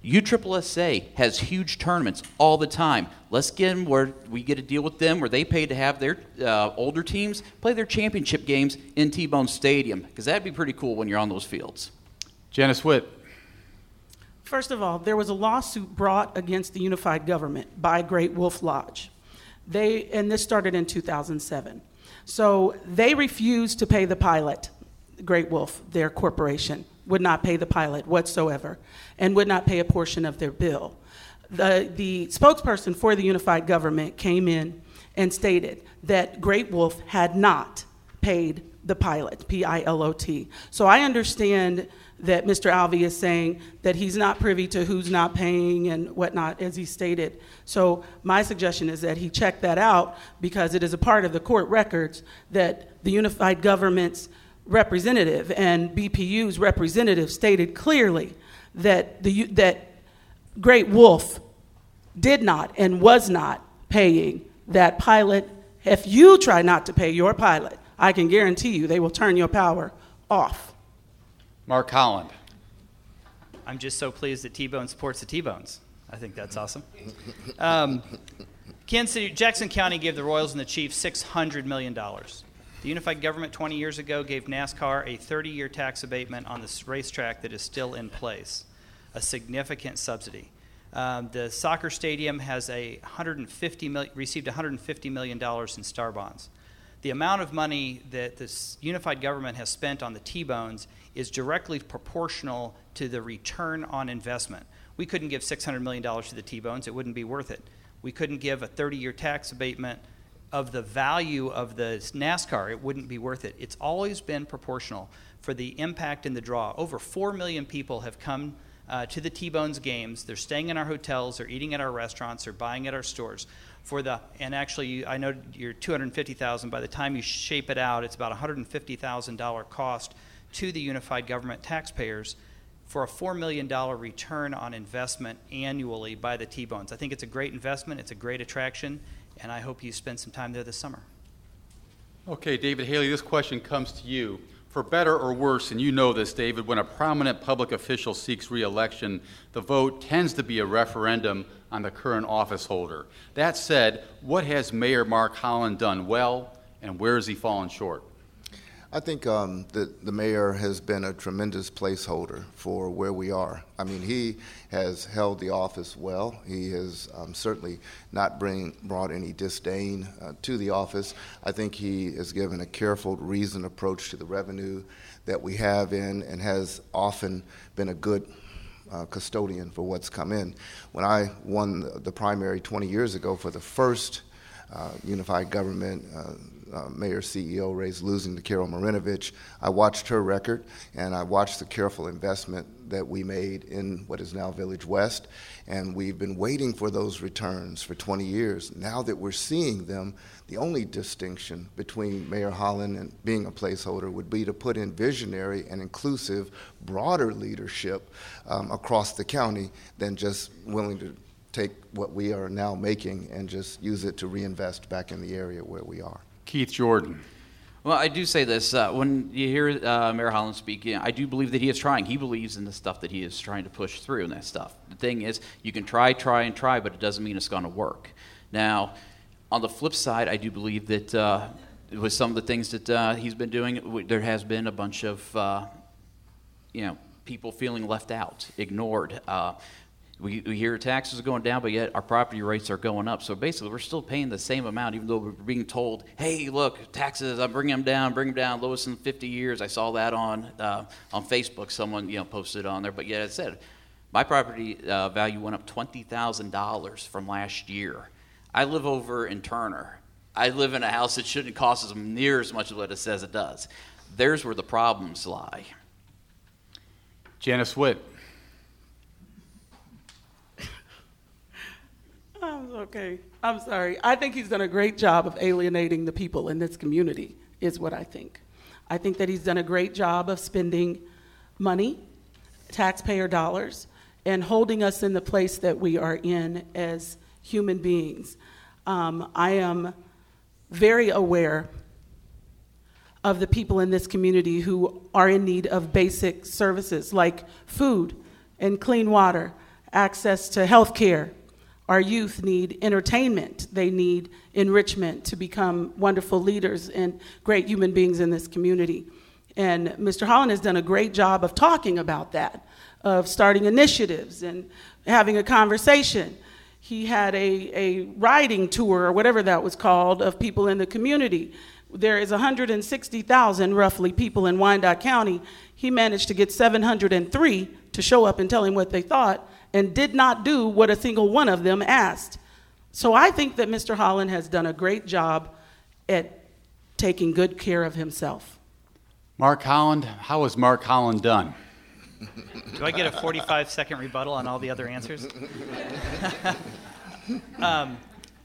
U S S A has huge tournaments all the time. Let's get them where we get a deal with them where they pay to have their uh, older teams play their championship games in T-Bone Stadium, because that'd be pretty cool when you're on those fields.
Janice Witt.
First of all, there was a lawsuit brought against the unified government by Great Wolf Lodge. They, and this started in two thousand seven. So they refused to pay the pilot. Great Wolf, their corporation, would not pay the pilot whatsoever and would not pay a portion of their bill. The, the spokesperson for the unified government came in and stated that Great Wolf had not paid the pilot, P I L O T. So I understand that Mister Alvey is saying that he's not privy to who's not paying and whatnot, as he stated. So my suggestion is that he check that out, because it is a part of the court records that the unified government's representative and B P U's representative stated clearly that the that Great Wolf did not and was not paying that pilot. If you try not to pay your pilot, I can guarantee you they will turn your power off.
Mark Holland.
I'm just so pleased that T-Bone supports the T-Bones. I think that's awesome. Um, Kansas City, Jackson County gave the Royals and the Chiefs six hundred million dollars. The unified government twenty years ago gave NASCAR a thirty-year tax abatement on this racetrack that is still in place, a significant subsidy. Um, the soccer stadium has a one hundred fifty mil, received one hundred fifty million dollars in star bonds. The amount of money that this unified government has spent on the T-Bones is directly proportional to the return on investment. We couldn't give six hundred million dollars to the T-Bones. It wouldn't be worth it. We couldn't give a thirty-year tax abatement of the value of the NASCAR. It wouldn't be worth it. It's always been proportional for the impact and the draw. Over four million people have come uh, to the T-Bones games. They're staying in our hotels, they're eating at our restaurants, they're buying at our stores. For the, and actually, I know you're two hundred fifty thousand dollars. By the time you shape it out, it's about one hundred fifty thousand dollars cost to the unified government taxpayers for a four million dollars return on investment annually by the T-Bones. I think it's a great investment, it's a great attraction, and I hope you spend some time there this summer.
Okay, David Haley, this question comes to you. For better or worse, and you know this, David, when a prominent public official seeks re-election, the vote tends to be a referendum on the current office holder. That said, what has Mayor Mark Holland done well, and where has he fallen short?
I think um, the, the mayor has been a tremendous placeholder for where we are. I mean, he has held the office well. He has um, certainly not bring, brought any disdain uh, to the office. I think he has given a careful, reasoned approach to the revenue that we have in, and has often been a good uh, custodian for what's come in. When I won the, the primary twenty years ago for the first uh, unified government uh, Uh, Mayor C E O race, losing to Carol Marinovich, I watched her record, and I watched the careful investment that we made in what is now Village West, and we've been waiting for those returns for twenty years. Now that we're seeing them, the only distinction between Mayor Holland and being a placeholder would be to put in visionary and inclusive, broader leadership um, across the county than just willing to take what we are now making and just use it to reinvest back in the area where we are.
Keith Jordan.
Well, I do say this. Uh, when you hear uh, Mayor Holland speak, I do believe that he is trying. He believes in the stuff that he is trying to push through and that stuff. The thing is, you can try, try, and try, but it doesn't mean it's going to work. Now, on the flip side, I do believe that uh, with some of the things that uh, he's been doing, there has been a bunch of, uh, you know, people feeling left out, ignored. Uh, We, we hear taxes are going down, but yet our property rates are going up. So basically, we're still paying the same amount, even though we're being told, hey, look, taxes, I'm bringing them down, bring them down, lowest in fifty years. I saw that on uh, on Facebook. Someone you know posted on there. But yet it said, my property uh, value went up twenty thousand dollars from last year. I live over in Turner. I live in a house that shouldn't cost us near as much as what it says it does. There's where the problems lie.
Janice Witt.
Okay, I'm sorry. I think he's done a great job of alienating the people in this community, is what I think. I think that he's done a great job of spending money, taxpayer dollars, and holding us in the place that we are in as human beings. Um, I am very aware of the people in this community who are in need of basic services like food and clean water. access to health care. Our youth need entertainment. They need enrichment to become wonderful leaders and great human beings in this community. And Mister Holland has done a great job of talking about that, of starting initiatives and having a conversation. He had a, a riding tour, or whatever that was called, of people in the community. There is one hundred sixty thousand, roughly, people in Wyandotte County. He managed to get seven hundred three to show up and tell him what they thought, and did not do what a single one of them asked. So I think that Mister Holland has done a great job at taking good care of himself.
Mark Holland, how has Mark Holland done?
Do I get a forty-five second rebuttal on all the other answers? um,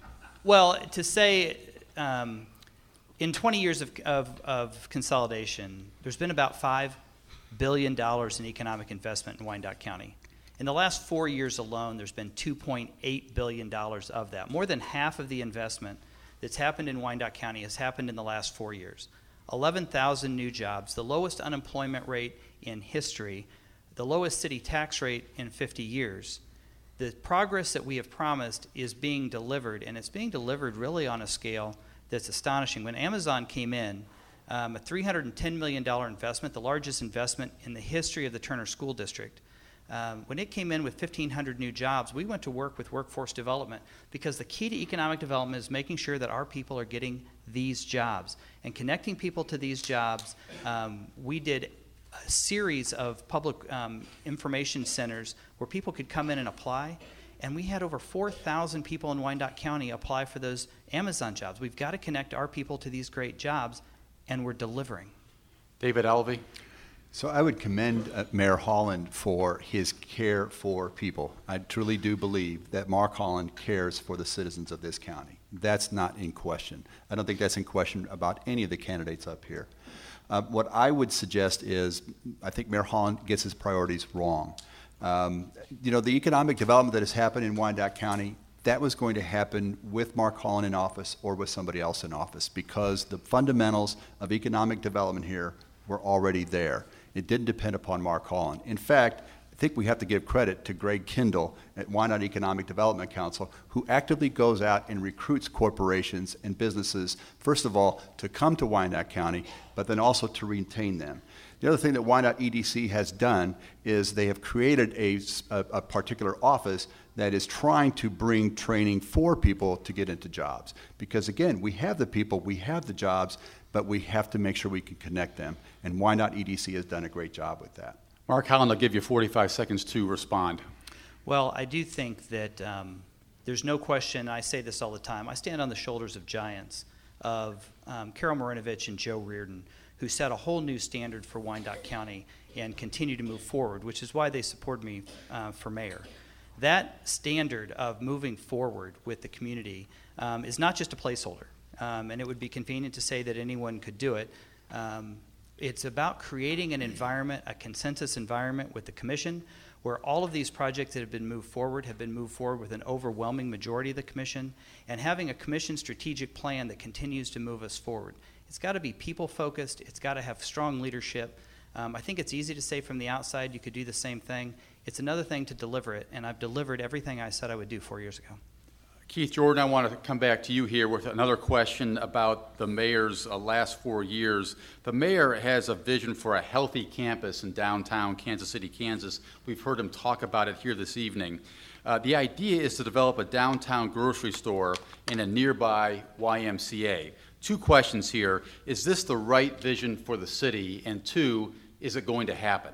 well, to say um, in twenty years of, of, of consolidation, there's been about five billion dollars in economic investment in Wyandotte County. In the last four years alone, there's been two point eight billion dollars of that. More than half of the investment that's happened in Wyandotte County has happened in the last four years. eleven thousand new jobs, the lowest unemployment rate in history, the lowest city tax rate in fifty years. The progress that we have promised is being delivered, and it's being delivered really on a scale that's astonishing. When Amazon came in, um, a three hundred ten million dollars investment, the largest investment in the history of the Turner School District, Um, when it came in with fifteen hundred new jobs, we went to work with workforce development, because the key to economic development is making sure that our people are getting these jobs and connecting people to these jobs. Um, we did a series of public um, information centers where people could come in and apply, and we had over four thousand people in Wyandotte County apply for those Amazon jobs. We've got to connect our people to these great jobs, and we're delivering.
David Elvey.
So I would commend uh, Mayor Holland for his care for people. I truly do believe that Mark Holland cares for the citizens of this county. That's not in question. I don't think that's in question about any of the candidates up here. Uh, what I would suggest is, I think Mayor Holland gets his priorities wrong. Um, you know, the economic development that has happened in Wyandotte County, that was going to happen with Mark Holland in office or with somebody else in office, because the fundamentals of economic development here were already there. It didn't depend upon Mark Holland. In fact, I think we have to give credit to Greg Kindle at Wyandotte Economic Development Council, who actively goes out and recruits corporations and businesses, first of all, to come to Wyandotte County, but then also to retain them. The other thing that Wyandotte E D C has done is they have created a, a, a particular office that is trying to bring training for people to get into jobs. Because again, we have the people, we have the jobs, but we have to make sure we can connect them. And Wyandotte E D C has done a great job with that.
Mark Holland, I'll give you forty-five seconds to respond.
Well, I do think that um, there's no question, I say this all the time, I stand on the shoulders of giants, of um, Carol Marinovich and Joe Reardon, who set a whole new standard for Wyandotte County and continue to move forward, which is why they support me uh, for mayor. That standard of moving forward with the community um, is not just a placeholder, um, and it would be convenient to say that anyone could do it. Um, it's about creating an environment, a consensus environment with the commission, where all of these projects that have been moved forward have been moved forward with an overwhelming majority of the commission, and having a commission strategic plan that continues to move us forward. It's got to be people-focused. It's got to have strong leadership. Um, I think it's easy to say from the outside you could do the same thing. It's another thing to deliver it, and I've delivered everything I said I would do four years ago.
Keith Jordan, I want to come back to you here with another question about the mayor's uh, last four years. The mayor has a vision for a healthy campus in downtown Kansas City, Kansas. We've heard him talk about it here this evening. Uh, the idea is to develop a downtown grocery store in a nearby Y M C A. Two questions here. Is this the right vision for the city? And two, is it going to happen?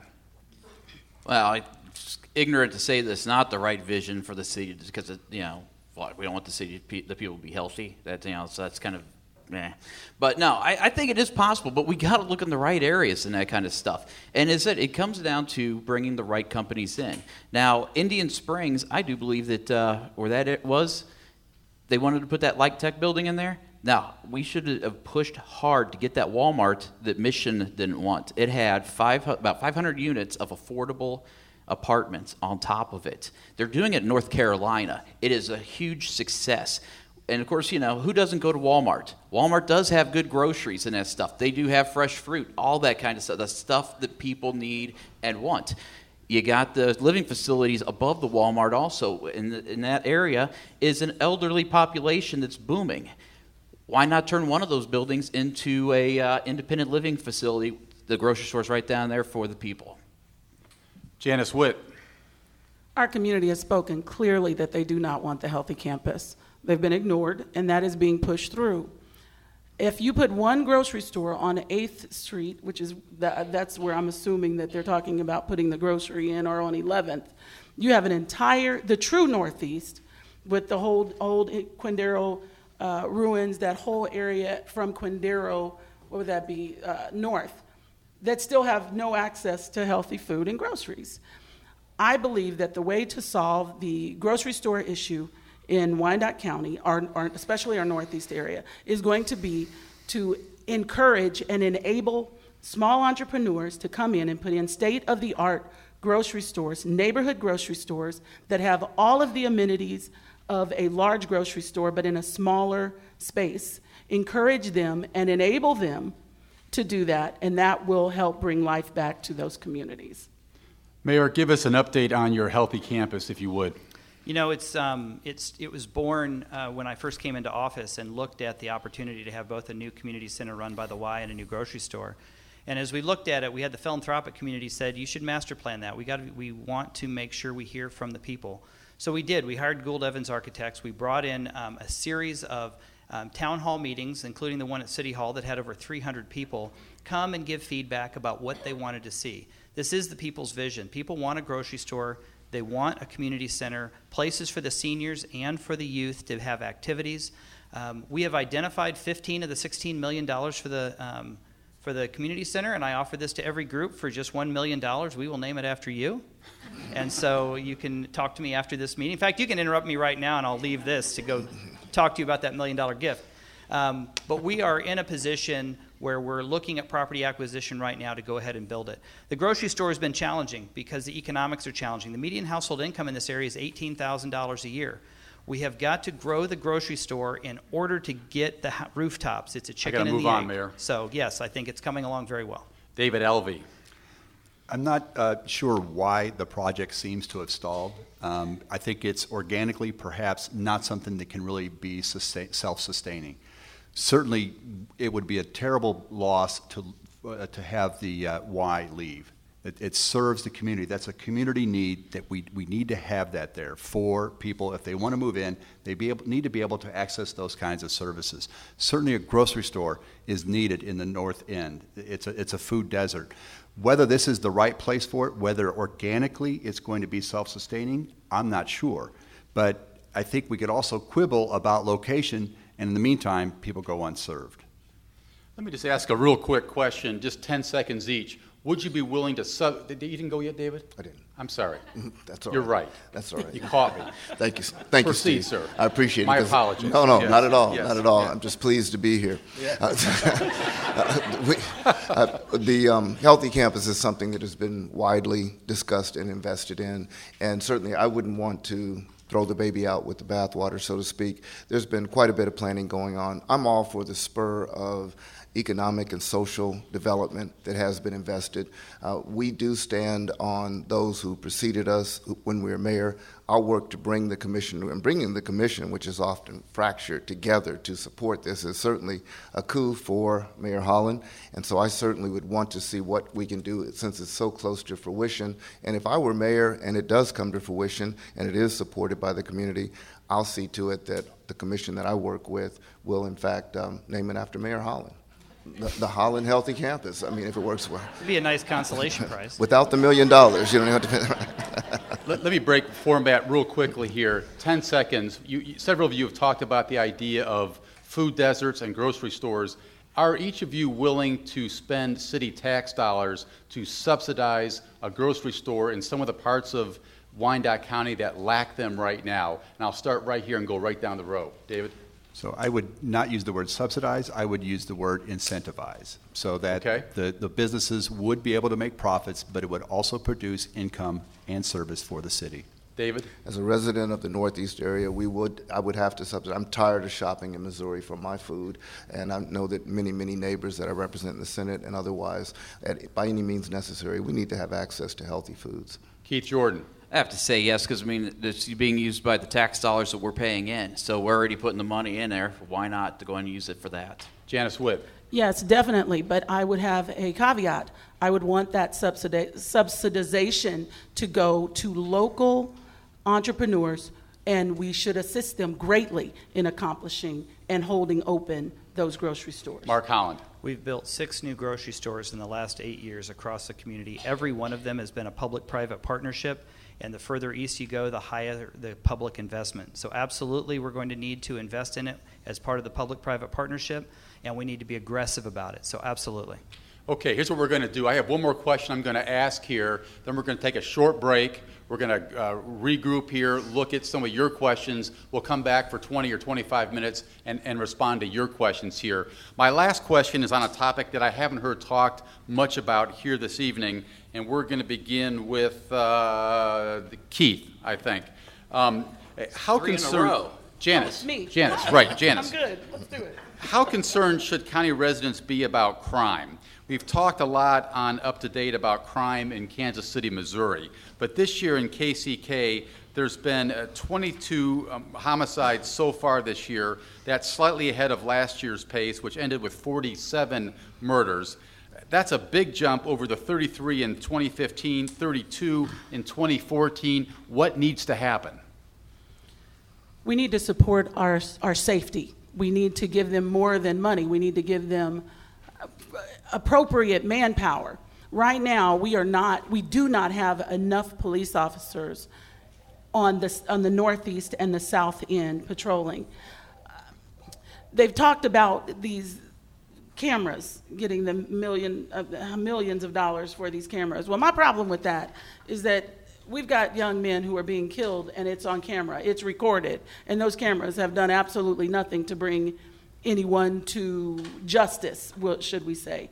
Well, it's ignorant to say that it's not the right vision for the city, because, it, you know, what, we don't want the city, the people to be healthy. That, you know, so that's kind of, eh. But no, I, I think it is possible, but we got to look in the right areas and that kind of stuff. And is it? It comes down to bringing the right companies in. Now, Indian Springs, I do believe that uh, where that it was, they wanted to put that Like Tech building in there. Now, we should have pushed hard to get that Walmart that Mission didn't want. It had five, about five hundred units of affordable apartments on top of it. They're doing it in North Carolina. It is a huge success. And, of course, you know, who doesn't go to Walmart? Walmart does have good groceries and that stuff. They do have fresh fruit, all that kind of stuff, the stuff that people need and want. You got the living facilities above the Walmart also. In, the, in that area is an elderly population that's booming. Why not turn one of those buildings into a uh, independent living facility? The grocery store's right down there for the people.
Janice Witt.
Our community has spoken clearly that they do not want the healthy campus. They've been ignored, and that is being pushed through. If you put one grocery store on eighth street, which is, the, that's where I'm assuming that they're talking about putting the grocery in, or on eleventh, you have an entire, the true Northeast, with the whole old Quindaro uh, ruins, that whole area from Quindaro, what would that be, uh, north, that still have no access to healthy food and groceries. I believe that the way to solve the grocery store issue in Wyandotte County, our, our, especially our Northeast area, is going to be to encourage and enable small entrepreneurs to come in and put in state-of-the-art grocery stores, neighborhood grocery stores that have all of the amenities of a large grocery store but in a smaller space. Encourage them and enable them to do that, and that will help bring life back to those communities.
Mayor, give us an update on your healthy campus, if you would.
You know, it's, um, it's, it was born uh, when I first came into office and looked at the opportunity to have both a new community center run by the Y and a new grocery store. And as we looked at it, we had the philanthropic community said, you should master plan that. We got, we want to make sure we hear from the people. So we did. We hired Gould Evans Architects. We brought in um, a series of um, town hall meetings, including the one at City Hall that had over three hundred people, come and give feedback about what they wanted to see. This is the people's vision. People want a grocery store. They want a community center, places for the seniors and for the youth to have activities. Um, we have identified fifteen of the sixteen million dollars for the um, for the community center, and I offer this to every group for just one million dollars. We will name it after you. And so you can talk to me after this meeting. In fact, you can interrupt me right now, and I'll leave this to go talk to you about that million-dollar gift. Um, but we are in a position where we're looking at property acquisition right now to go ahead and build it. The grocery store has been challenging because the economics are challenging. The median household income in this area is eighteen thousand dollars a year. We have got to grow the grocery store in order to get the rooftops. It's a chicken and the egg.
I got to move on, Mayor.
So, yes, I think it's coming along very well.
David Elvey.
I'm not uh, sure why the project seems to have stalled. Um, I think it's organically perhaps not something that can really be sustain- self-sustaining. Certainly, it would be a terrible loss to uh, to have the uh, Y leave. It, it serves the community. That's a community need that we we need to have that there for people. If they want to move in, they be able, need to be able to access those kinds of services. Certainly, a grocery store is needed in the North End. It's a it's a food desert. Whether this is the right place for it, whether organically it's going to be self-sustaining, I'm not sure. But I think we could also quibble about location. And in the meantime, people go unserved.
Let me just ask a real quick question, just ten seconds each. Would you be willing to sub? Did you didn't go yet, David?
I didn't.
I'm sorry.
That's all
You're
right.
right.
That's all right.
You caught me.
Thank you. Thank
Proceed,
you, Steve.
sir.
I appreciate it.
My
'cause-
apologies.
No, no,
Yes.
not at all.
Yes.
Not at all.
Yeah.
I'm just pleased to be here. Uh, uh, we, uh, the um, Healthy Campus is something that has been widely discussed and invested in, and certainly I wouldn't want to throw the baby out with the bathwater, so to speak. There's been quite a bit of planning going on. I'm all for the spur of economic and social development that has been invested. Uh, we do stand on those who preceded us when we were mayor. I'll work to bring the commission, and bringing the commission, which is often fractured, together to support this is certainly a coup for Mayor Holland, and so I certainly would want to see what we can do since it's so close to fruition. And if I were mayor and it does come to fruition and it is supported by the community, I'll see to it that the commission that I work with will in fact um, name it after Mayor Holland. The, the Holland Healthy Campus. I mean, if it works well.
It'd be a nice consolation prize.
Without the million dollars, you don't have to.
Let, let me break format real quickly here. Ten seconds. You, you, several of you have talked about the idea of food deserts and grocery stores. Are each of you willing to spend city tax dollars to subsidize a grocery store in some of the parts of Wyandotte County that lack them right now? And I'll start right here and go right down the row. David?
So I would not use the word subsidize, I would use the word incentivize, so that
Okay.
the, the businesses would be able to make profits, but it would also produce income and service for the city.
David?
As a resident of the Northeast area, we would, I would have to subsidize. I'm tired of shopping in Missouri for my food, and I know that many, many neighbors that I represent in the Senate and otherwise, at, by any means necessary, we need to have access to healthy foods.
Keith Jordan?
I have to say yes, because, I mean, it's being used by the tax dollars that we're paying in, so we're already putting the money in there. Why not to go and use it for that?
Janice Witt?
Yes, definitely, but I would have a caveat. I would want that subsidi- subsidization to go to local entrepreneurs, and we should assist them greatly in accomplishing and holding open those grocery stores.
Mark Holland?
We've built six new grocery stores in the last eight years across the community. Every one of them has been a public-private partnership, and the further east you go, the higher the public investment. So absolutely, we're going to need to invest in it as part of the public-private partnership, and we need to be aggressive about it. So absolutely.
Okay, here's what we're going to do. I have one more question I'm going to ask here. Then we're going to take a short break. We're going to uh, regroup here, look at some of your questions. We'll come back for twenty or twenty-five minutes and, and respond to your questions here. My last question is on a topic that I haven't heard talked much about here this evening, and we're going to begin with uh, Keith, I think. Um, how
Three in a
concerned?
row.
Janice.
Oh, me.
Janice, right, Janice.
I'm good. Let's do it.
How concerned should county residents be about crime? We've talked a lot on Up to Date about crime in Kansas City, Missouri. But this year in K C K, there's been uh, twenty-two um, homicides so far this year. That's slightly ahead of last year's pace, which ended with forty-seven murders. That's a big jump over the thirty-three in twenty fifteen, thirty-two in twenty fourteen. What needs to happen?
We need to support our, our safety. We need to give them more than money. We need to give them appropriate manpower. Right now, we are not, we do not have enough police officers on the, on the northeast and the south end patrolling. They've talked about these cameras, getting the million, uh, millions of dollars for these cameras. Well, my problem with that is that we've got young men who are being killed, and it's on camera, it's recorded, and those cameras have done absolutely nothing to bring anyone to justice, should we say.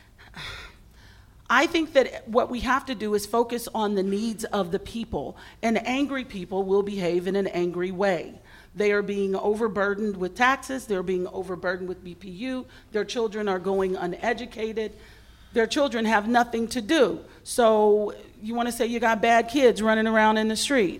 I think that what we have to do is focus on the needs of the people, and angry people will behave in an angry way. They are being overburdened with taxes, they're being overburdened with B P U, their children are going uneducated, their children have nothing to do. So you want to say you got bad kids running around in the street.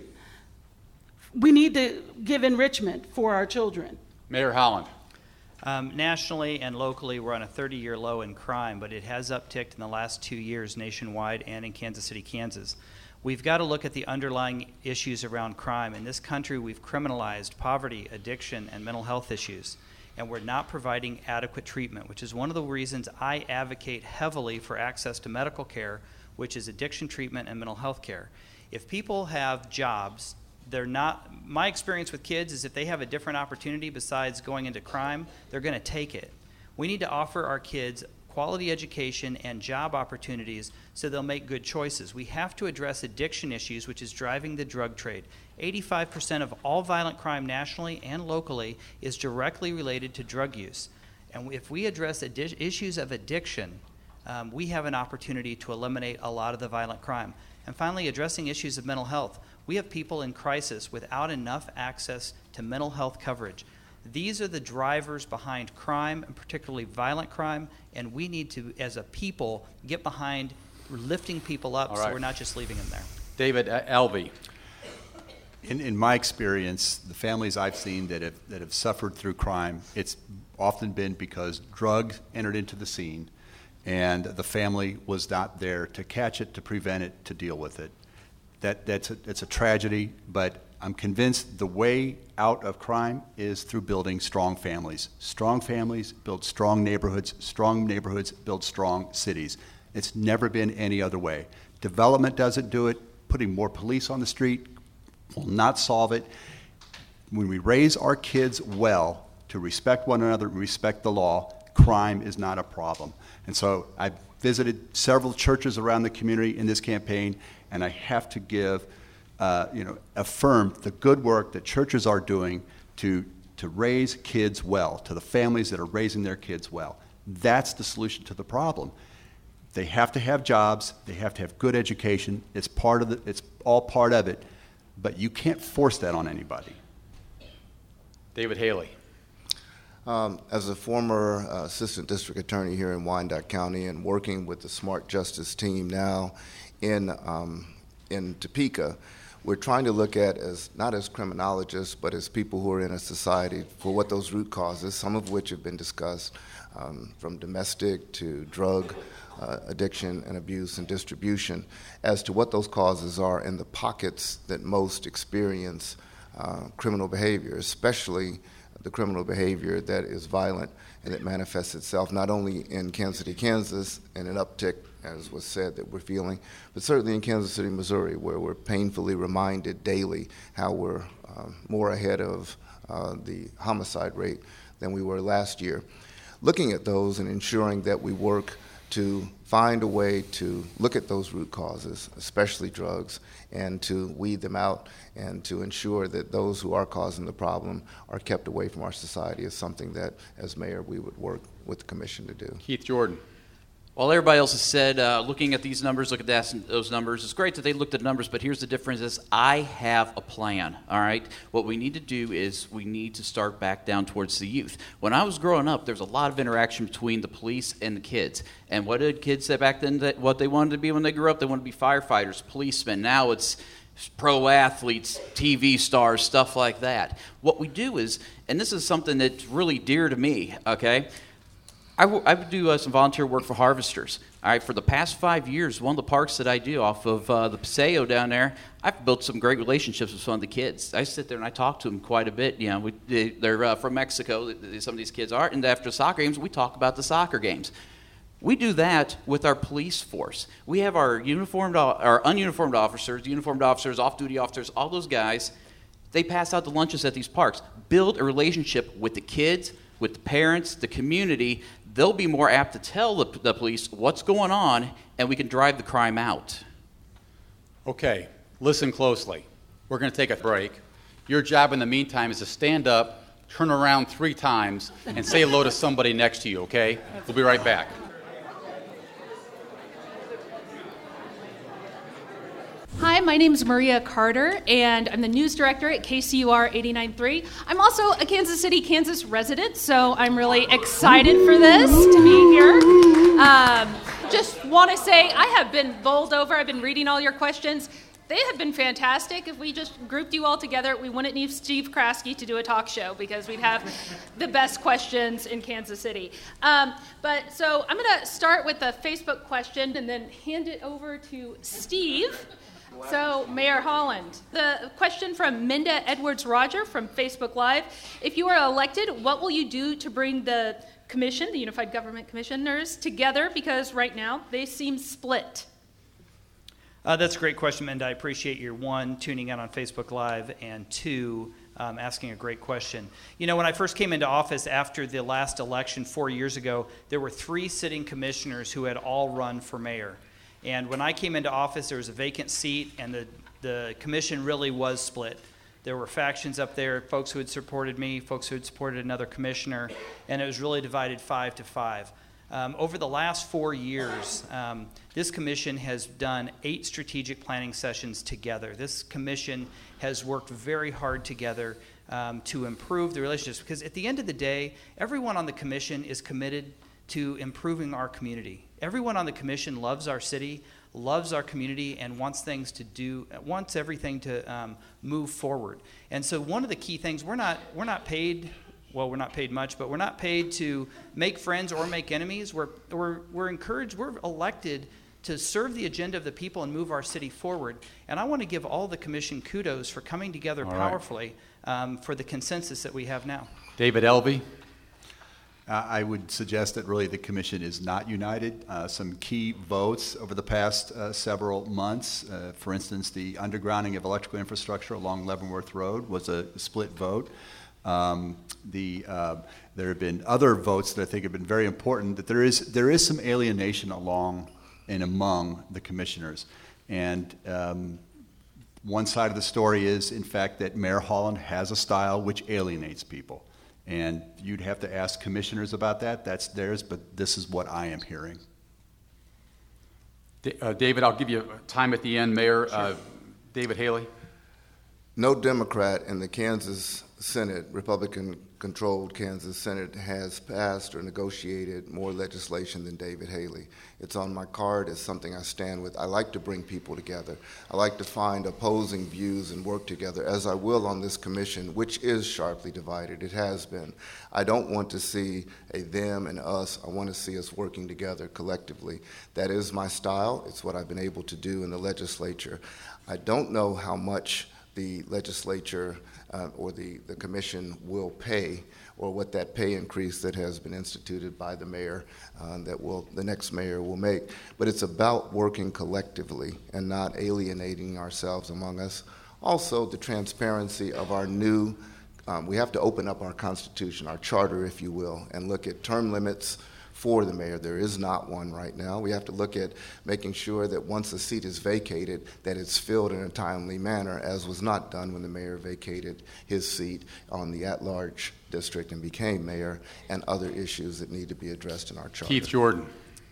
We need to give enrichment for our children.
Mayor Holland.
Um, nationally and locally, we're on a thirty-year low in crime, but it has upticked in the last two years nationwide and in Kansas City, Kansas. We've got to look at the underlying issues around crime. In this country, we've criminalized poverty, addiction, and mental health issues, and we're not providing adequate treatment, which is one of the reasons I advocate heavily for access to medical care, which is addiction treatment and mental health care. If people have jobs, they're not, my experience with kids is if they have a different opportunity besides going into crime, they're going to take it. We need to offer our kids quality education and job opportunities so they'll make good choices. We have to address addiction issues, which is driving the drug trade. eighty-five percent of all violent crime nationally and locally is directly related to drug use. And if we address adi- issues of addiction, um, we have an opportunity to eliminate a lot of the violent crime. And finally, addressing issues of mental health. We have people in crisis without enough access to mental health coverage. These are the drivers behind crime, and particularly violent crime, and we need to, as a people, get behind lifting people up. All right. So we're not just leaving them there.
David uh, Alvey.
In, in my experience, the families I've seen that have, that have suffered through crime, it's often been because drugs entered into the scene and the family was not there to catch it, to prevent it, to deal with it. That, that's a, it's a tragedy, but I'm convinced the way out of crime is through building strong families. Strong families build strong neighborhoods. Strong neighborhoods build strong cities. It's never been any other way. Development doesn't do it. Putting more police on the street will not solve it. When we raise our kids well to respect one another, respect the law, crime is not a problem. And so I visited several churches around the community in this campaign, and I have to give, uh, you know, affirm the good work that churches are doing to, to raise kids well, to the families that are raising their kids well. That's the solution to the problem. They have to have jobs. They have to have good education. It's part of the, it's all part of it. but you can't force that on anybody.
David Haley.
Um, as a former uh, assistant district attorney here in Wyandotte County and working with the Smart Justice team now in um, in Topeka, we're trying to look at as not as criminologists, but as people who are in a society for what those root causes, some of which have been discussed, um, from domestic to drug uh, addiction and abuse and distribution, as to what those causes are in the pockets that most experience uh, criminal behavior, especially the criminal behavior that is violent and that manifests itself not only in Kansas City, Kansas, and an uptick, as was said, that we're feeling, but certainly in Kansas City, Missouri, where we're painfully reminded daily how we're um, more ahead of uh, the homicide rate than we were last year. Looking at those and ensuring that we work to find a way to look at those root causes, especially drugs, and to weed them out and to ensure that those who are causing the problem are kept away from our society is something that, as mayor, we would work with the commission to do.
Keith Jordan.
While everybody else has said, uh, looking at these numbers, look at that, those numbers, it's great that they looked at numbers, but here's the difference is I have a plan, all right? What we need to do is we need to start back down towards the youth. When I was growing up, there was a lot of interaction between the police and the kids. And what did kids say back then that what they wanted to be when they grew up? They wanted to be firefighters, policemen. Now it's pro athletes, T V stars, stuff like that. What we do is, and this is something that's really dear to me, okay? I, w- I would do uh, some volunteer work for Harvesters. All right, for the past five years, one of the parks that I do off of uh, the Paseo down there, I've built some great relationships with some of the kids. I sit there and I talk to them quite a bit. You know, we, they, they're uh, from Mexico, some of these kids are, and after soccer games, we talk about the soccer games. We do that with our police force. We have our uniformed, our ununiformed officers, uniformed officers, off-duty officers, all those guys. They pass out the lunches at these parks. Build a relationship with the kids, with the parents, the community. They'll be more apt to tell the, the police what's going on, and we can drive the crime out.
Okay, listen closely. We're going to take a break. Your job in the meantime is to stand up, turn around three times, and say hello to somebody next to you, okay? We'll be right back.
Hi, my name is Maria Carter, and I'm the news director at K C U R eighty-nine point three. I'm also a Kansas City, Kansas resident, so I'm really excited for this, to be here. Um, just want to say I have been bowled over. I've been reading all your questions. They have been fantastic. If we just grouped you all together, we wouldn't need Steve Kraske to do a talk show because we'd have the best questions in Kansas City. Um, but so I'm going to start with a Facebook question and then hand it over to Steve. So, Mayor Holland, the question from Minda Edwards-Roger from Facebook Live. If you are elected, what will you do to bring the commission, the Unified Government Commissioners, together? Because right now they seem split.
Uh, that's a great question, Minda. I appreciate your, one, tuning in on Facebook Live, and two, um, asking a great question. You know, when I first came into office after the last election four years ago, there were three sitting commissioners who had all run for mayor. And when I came into office, there was a vacant seat, and the, the commission really was split. There were factions up there, folks who had supported me, folks who had supported another commissioner, and it was really divided five to five. Um, over the last four years, um, this commission has done eight strategic planning sessions together. This commission has worked very hard together um, to improve the relationships, because at the end of the day, everyone on the commission is committed to improving our community. Everyone on the commission loves our city, loves our community, and wants things to do, wants everything to um, move forward. And so one of the key things, we're not we're not paid, well, we're not paid much, but we're not paid to make friends or make enemies. We're we're we're encouraged, we're elected to serve the agenda of the people and move our city forward. And I want to give all the commission kudos for coming together all powerfully right. um, for the consensus that we have now.
David Elvey.
Uh, I would suggest that really the commission is not united. Uh, some key votes over the past uh, several months, uh, for instance, the undergrounding of electrical infrastructure along Leavenworth Road was a split vote. Um, the, uh, there have been other votes that I think have been very important, that there is, there is some alienation along and among the commissioners. And um, one side of the story is, in fact, that Mayor Holland has a style which alienates people. And you'd have to ask commissioners about that. That's theirs, but this is what I am hearing.
Uh, David, I'll give you time at the end. Mayor, sure. uh, David Haley.
No Democrat in the Kansas Senate, Republican-controlled Kansas Senate, has passed or negotiated more legislation than David Haley. It's on my card. It's something I stand with. I like to bring people together. I like to find opposing views and work together, as I will on this commission, which is sharply divided. It has been. I don't want to see a them and us. I want to see us working together collectively. That is my style. It's what I've been able to do in the legislature. I don't know how much the legislature uh, or the, the commission will pay, or what that pay increase that has been instituted by the mayor uh, that will the next mayor will make. But it's about working collectively and not alienating ourselves among us. Also, the transparency of our new, um, we have to open up our Constitution, our charter, if you will, and look at term limits for the mayor. There is not one right now. We have to look at making sure that once a seat is vacated, that it's filled in a timely manner, as was not done when the mayor vacated his seat on the at-large district and became mayor, and other issues that need to be addressed in our charter.
Keith Jordan.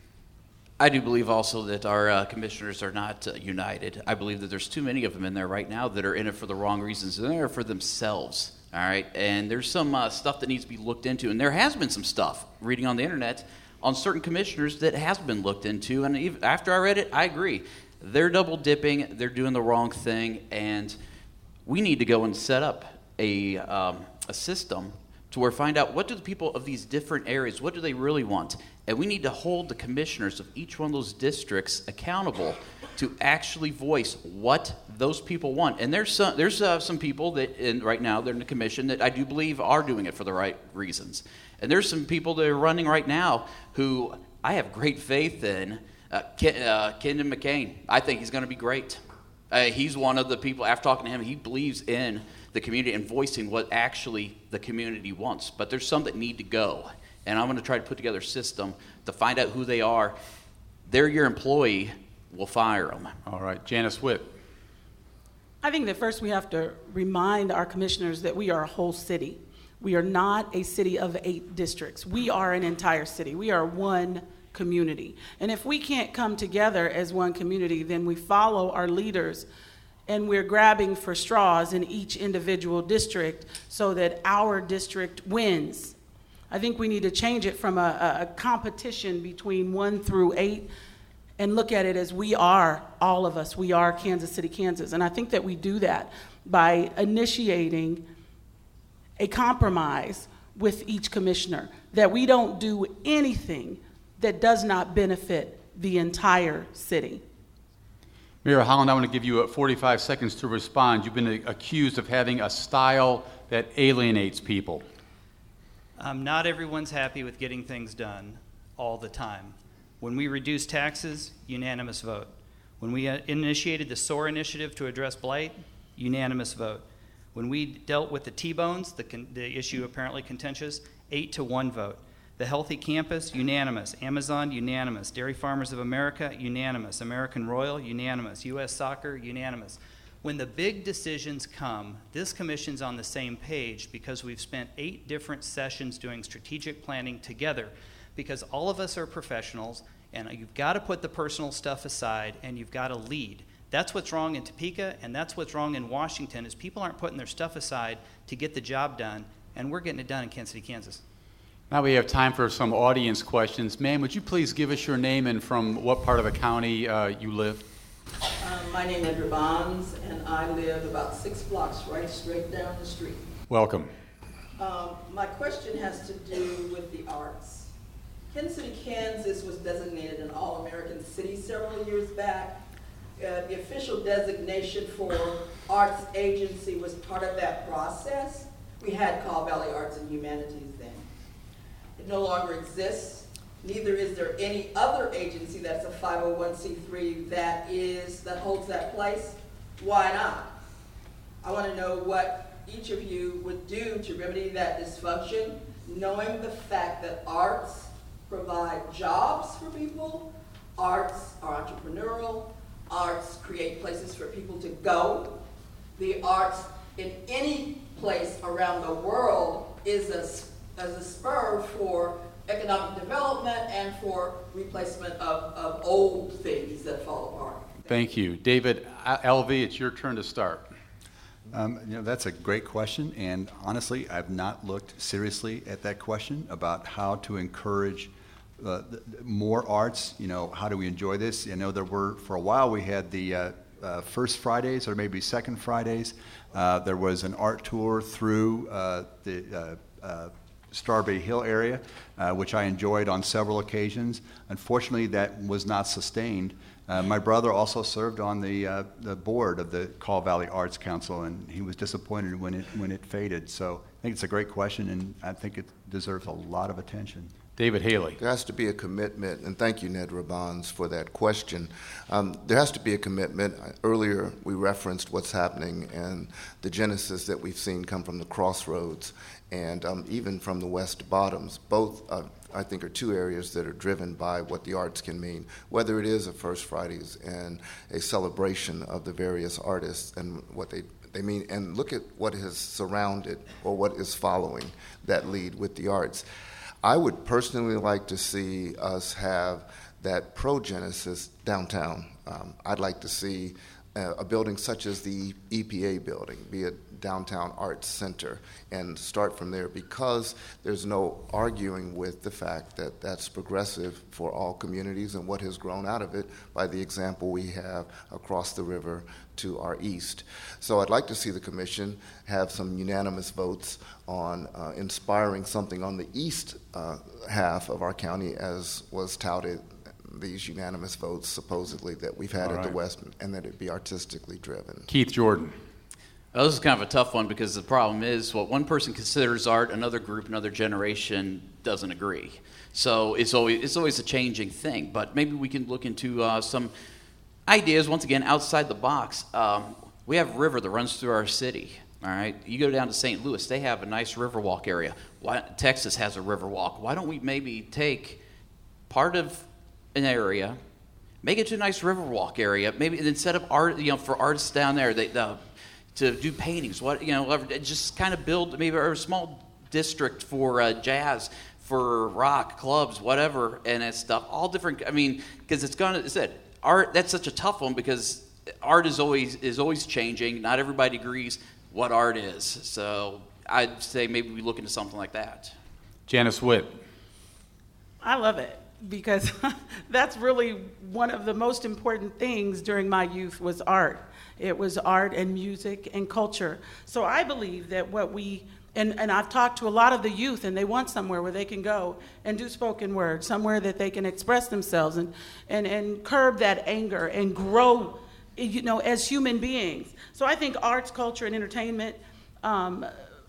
I do believe also that our uh, commissioners are not uh, united. I believe that there's too many of them in there right now that are in it for the wrong reasons. They're there for themselves. All right, and there's some uh, stuff that needs to be looked into, and there has been some stuff reading on the internet on certain commissioners that has been looked into, and even after I read it, I agree. They're double dipping, they're doing the wrong thing, and we need to go and set up a um, a system to where find out what do the people of these different areas, what do they really want, and we need to hold the commissioners of each one of those districts accountable to actually voice what those people want. And there's some there's uh, some people that in, right now they're in the commission that I do believe are doing it for the right reasons. And there's some people that are running right now who I have great faith in. Uh, Ken, uh, Kendon McCain, I think he's going to be great. Uh, he's one of the people, after talking to him, he believes in the community and voicing what actually the community wants. But there's some that need to go. And I'm going to try to put together a system to find out who they are. They're your employee. We'll fire them.
All right, Janice Witt.
I think that first we have to remind our commissioners that we are a whole city. We are not a city of eight districts. We are an entire city. We are one community. And if we can't come together as one community, then we follow our leaders and we're grabbing for straws in each individual district so that our district wins. I think we need to change it from a, a competition between one through eight and look at it as we are, all of us, we are Kansas City, Kansas. And I think that we do that by initiating a compromise with each commissioner, that we don't do anything that does not benefit the entire city.
Mayor Holland, I want to give you forty-five seconds to respond. You've been accused of having a style that alienates people.
Um, not everyone's happy with getting things done all the time. When we reduced taxes, unanimous vote. When we uh, initiated the SOAR initiative to address blight, unanimous vote. When we dealt with the T-bones, the, con- the issue apparently contentious, eight to one vote. The Healthy Campus, unanimous. Amazon, unanimous. Dairy Farmers of America, unanimous. American Royal, unanimous. U S Soccer, unanimous. When the big decisions come, this commission's on the same page because we've spent eight different sessions doing strategic planning together, because all of us are professionals, and you've got to put the personal stuff aside, and you've got to lead. That's what's wrong in Topeka, and that's what's wrong in Washington, is people aren't putting their stuff aside to get the job done, and we're getting it done in Kansas City, Kansas.
Now we have time for some audience questions. Ma'am, would you please give us your name and from what part of the county uh, you live?
Um, my name is Andrew Bonds, and I live about six blocks right straight down the street.
Welcome.
Um, my question has to do with the arts. Kansas City, Kansas was designated an All-American City several years back. Uh, the official designation for arts agency was part of that process. We had Call Valley Arts and Humanities then. It no longer exists. Neither is there any other agency that's a five oh one c three that is that holds that place. Why not? I want to know what each of you would do to remedy that dysfunction, knowing the fact that arts provide jobs for people, arts are entrepreneurial, arts create places for people to go. The arts in any place around the world is a, as a spur for economic development and for replacement of, of old things that fall apart.
Thank you. David Elvey, it's your turn to start.
Um, you know, that's a great question, and honestly, I've not looked seriously at that question about how to encourage uh, the, more arts. You know, how do we enjoy this? You know, there were, for a while, we had the uh, uh, first Fridays or maybe second Fridays. Uh, there was an art tour through uh, the uh, uh, Strawberry Hill area, uh, which I enjoyed on several occasions. Unfortunately, that was not sustained. Uh, my brother also served on the uh, the board of the Kaw Valley Arts Council, and he was disappointed when it when it faded. So I think it's a great question, and I think it deserves a lot of attention.
David Haley.
There has to be a commitment, and thank you, Ned Rabans, for that question. Um, there has to be a commitment. Earlier, we referenced what's happening and the genesis that we've seen come from the Crossroads and um, even from the West Bottoms. Both, uh, I think, are two areas that are driven by what the arts can mean, whether it is a First Fridays and a celebration of the various artists and what they they mean. And look at what has surrounded or what is following that lead with the arts. I would personally like to see us have that pro-Genesis downtown. Um, I'd like to see uh, a building such as the E P A building be a downtown arts center and start from there, because there's no arguing with the fact that that's progressive for all communities and what has grown out of it by the example we have across the river to our east. So I'd like to see the commission have some unanimous votes on uh, inspiring something on the east uh, half of our county, as was touted, these unanimous votes supposedly that we've had
All
at
right.
the west, and that it be artistically driven.
Keith Jordan.
Well, this is kind of a tough one, because the problem is what one person considers art, another group, another generation doesn't agree. So it's always it's always a changing thing. But maybe we can look into uh, some ideas, once again, outside the box. Um, we have a river that runs through our city. All right, you go down to Saint Louis, they have a nice Riverwalk area. Why, Texas has a Riverwalk. Why don't we maybe take part of an area, make it to a nice Riverwalk area, maybe instead of art, you know, for artists down there, they, uh, to do paintings, what, you know, just kind of build maybe a small district for uh, jazz, for rock, clubs, whatever, and that stuff, all different, I mean, because it's gonna, I said, art, that's such a tough one, because art is always is always changing. Not everybody agrees what art is. So I'd say maybe we look into something like that.
Janice Witt.
I love it, because that's really one of the most important things during my youth was art. It was art and music and culture. So I believe that what we, and, and I've talked to a lot of the youth, and they want somewhere where they can go and do spoken word, somewhere that they can express themselves and, and, and curb that anger and grow, you know, as human beings. So I think arts, culture, and entertainment, um,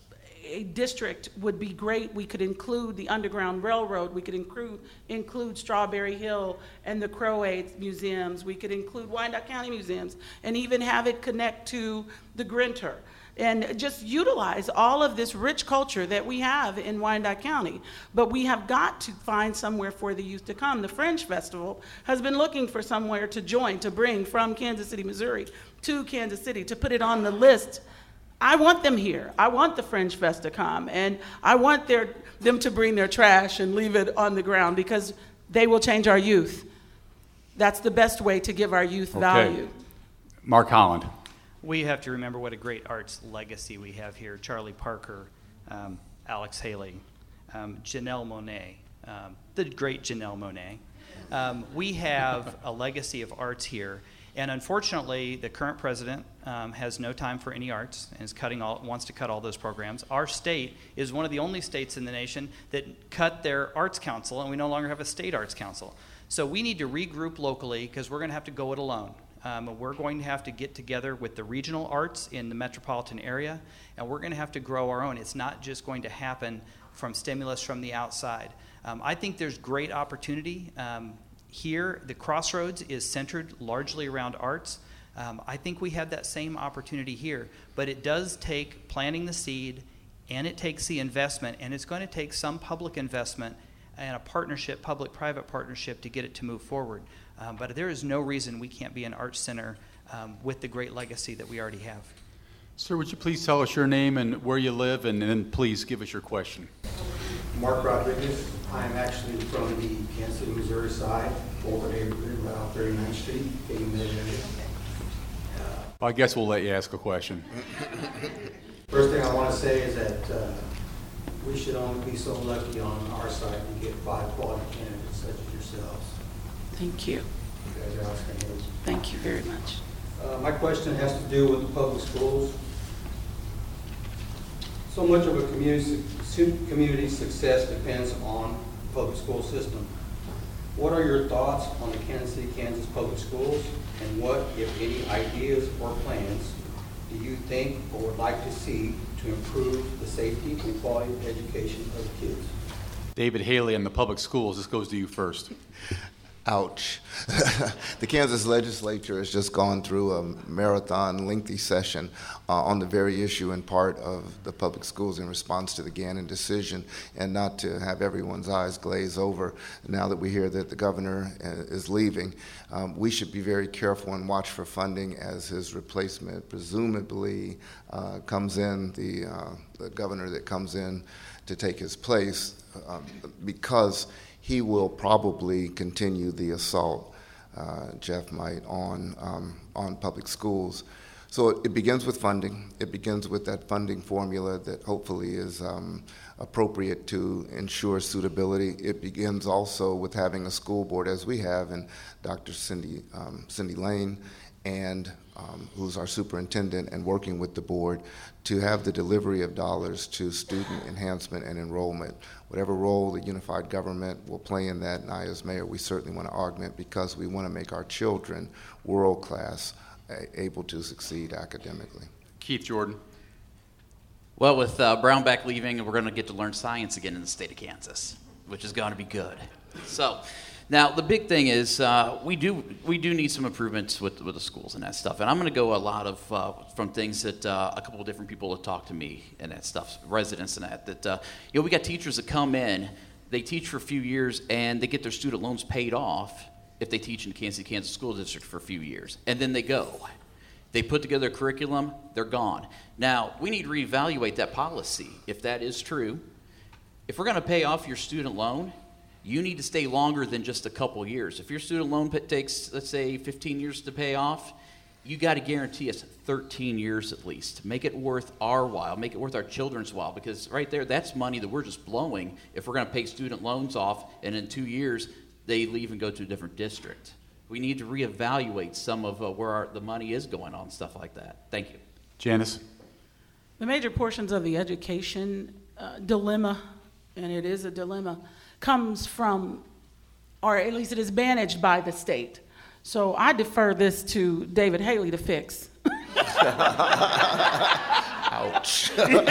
a district would be great. We could include the Underground Railroad. We could include include Strawberry Hill and the Crow-Aids museums. We could include Wyandotte County museums, and even have it connect to the Grinter, and just utilize all of this rich culture that we have in Wyandotte County. But we have got to find somewhere for the youth to come. The Fringe Festival has been looking for somewhere to join, to bring from Kansas City, Missouri to Kansas City, to put it on the list. I want them here. I want the Fringe Fest to come, and I want their, them to bring their trash and leave it on the ground, because they will change our youth. That's the best way to give our youth
Okay.
value.
Mark Holland.
We have to remember what a great arts legacy we have here. Charlie Parker, um, Alex Haley, um, Janelle Monáe, um, the great Janelle Monáe. Um, we have a legacy of arts here. And unfortunately, the current president um, has no time for any arts and is cutting all, wants to cut all those programs. Our state is one of the only states in the nation that cut their arts council, and we no longer have a state arts council. So we need to regroup locally, because we're going to have to go it alone. Um, we're going to have to get together with the regional arts in the metropolitan area, and we're going to have to grow our own. It's not just going to happen from stimulus from the outside. Um, I think there's great opportunity. Um, Here, the Crossroads is centered largely around arts. Um, I think we have that same opportunity here, but it does take planting the seed, and it takes the investment, and it's going to take some public investment and a partnership, public-private partnership, to get it to move forward. Um, but there is no reason we can't be an arts center um, with the great legacy that we already have.
Sir, would you please tell us your name and where you live, and then please give us your question.
Mark Rodriguez. I'm actually from the Kansas City, Missouri side, Boulder neighborhood, right off thirty-ninth Street, Katy Mid area. Uh,
I guess we'll let you ask a question.
First thing I want to say is that uh, we should only be so lucky on our side to get five quality candidates such as yourselves.
Thank you.
You guys are outstanding.
Thank you very much.
Uh, my question has to do with the public schools. So much of a community, community's success depends on the public school system. What are your thoughts on the Kansas City, Kansas public schools, and what, if any, ideas or plans do you think or would like to see to improve the safety and quality of education of kids?
David Haley and the public schools, this goes to you first.
Ouch. The Kansas legislature has just gone through a marathon, lengthy session uh, on the very issue and part of the public schools in response to the Gannon decision, and not to have everyone's eyes glaze over now that we hear that the governor uh, is leaving. Um, we should be very careful and watch for funding as his replacement presumably uh, comes in, the, uh, the governor that comes in to take his place, um, because he will probably continue the assault, uh, Jeff might, on, um, on public schools. So it, it begins with funding. It begins with that funding formula that hopefully is um, appropriate to ensure suitability. It begins also with having a school board, as we have, and Doctor Cindy, um, Cindy Lane, and um, who's our superintendent, and working with the board to have the delivery of dollars to student enhancement and enrollment. Whatever role the unified government will play in that, and I as mayor, we certainly want to augment, because we want to make our children world-class, able to succeed academically.
Keith Jordan.
Well, with uh, Brownback leaving, we're going to get to learn science again in the state of Kansas, which is going to be good. So, now the big thing is uh, we do we do need some improvements with with the schools and that stuff. And I'm going to go a lot of uh, from things that uh, a couple of different people have talked to me and that stuff, residents and that. That uh, you know, we got teachers that come in, they teach for a few years, and they get their student loans paid off if they teach in the Kansas City, Kansas School District for a few years, and then they go. They put together a curriculum, they're gone. Now, we need to reevaluate that policy. If that is true, if we're going to pay off your student loan, you need to stay longer than just a couple years. If your student loan takes, let's say, fifteen years to pay off, you got to guarantee us thirteen years at least. Make it worth our while, make it worth our children's while, because right there, that's money that we're just blowing if we're going to pay student loans off, and in two years, they leave and go to a different district. We need to reevaluate some of uh, where our, the money is going on, stuff like that. Thank you.
Janice.
The major portions of the education uh, dilemma, and it is a dilemma, comes from, or at least it is managed by the state. So I defer this to David Haley to fix.
Ouch.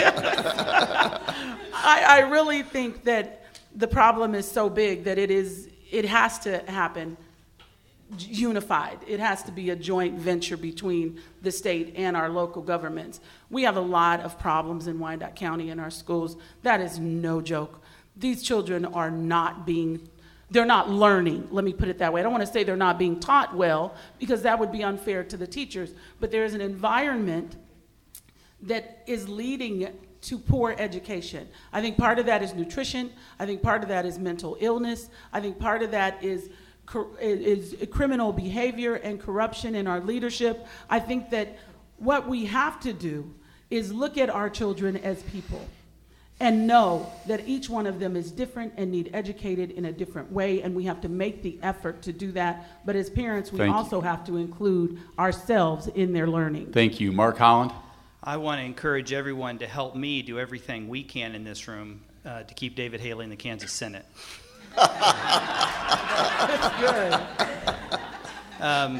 I, I really think that the problem is so big that it is, it has to happen unified. It has to be a joint venture between the state and our local governments. We have a lot of problems in Wyandotte County in our schools. That is no joke. These children are not being, they're not learning, let me put it that way. I don't want to say they're not being taught well, because that would be unfair to the teachers, but there is an environment that is leading to poor education. I think part of that is nutrition. I think part of that is mental illness. I think part of that is is criminal behavior and corruption in our leadership. I think that what we have to do is look at our children as people and know that each one of them is different and need educated in a different way, and we have to make the effort to do that. But as parents, we
Thank
also
you.
have to include ourselves in their learning.
Thank you. Mark Holland.
I want to encourage everyone to help me do everything we can in this room uh, to keep David Haley in the Kansas Senate.
Good.
Um,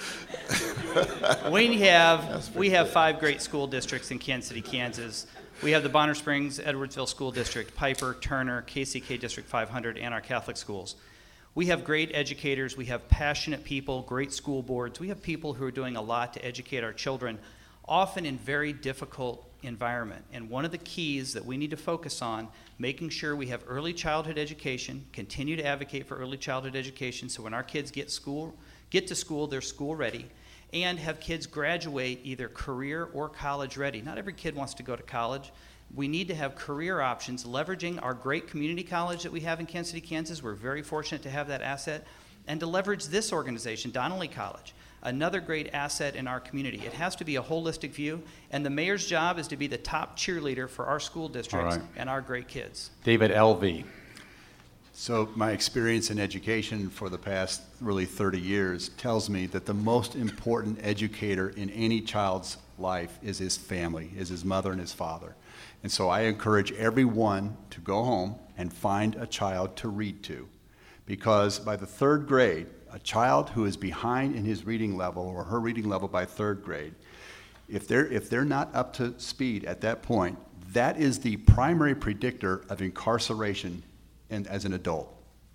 we have we have five great school districts in Kansas City, Kansas. We have the Bonner Springs, Edwardsville School District, Piper, Turner, K C K District five hundred, and our Catholic schools. We have great educators. We have passionate people, great school boards. We have people who are doing a lot to educate our children, often in very difficult environment. And one of the keys that we need to focus on, making sure we have early childhood education, continue to advocate for early childhood education so when our kids get school, get to school, they're school ready, and have kids graduate either career or college ready. Not every kid wants to go to college. We need to have career options, leveraging our great community college that we have in Kansas City, Kansas. We're very fortunate to have that asset, and to leverage this organization, Donnelly College, another great asset in our community. It has to be a holistic view, and the mayor's job is to be the top cheerleader for our school districts
right.
and our great kids.
David Elvey.
So my experience in education for the past really thirty years tells me that the most important educator in any child's life is his family, is his mother and his father. And so I encourage everyone to go home and find a child to read to, because by the third grade, a child who is behind in his reading level or her reading level by third grade, if they're, if they're not up to speed at that point, that is the primary predictor of incarceration in, as an adult.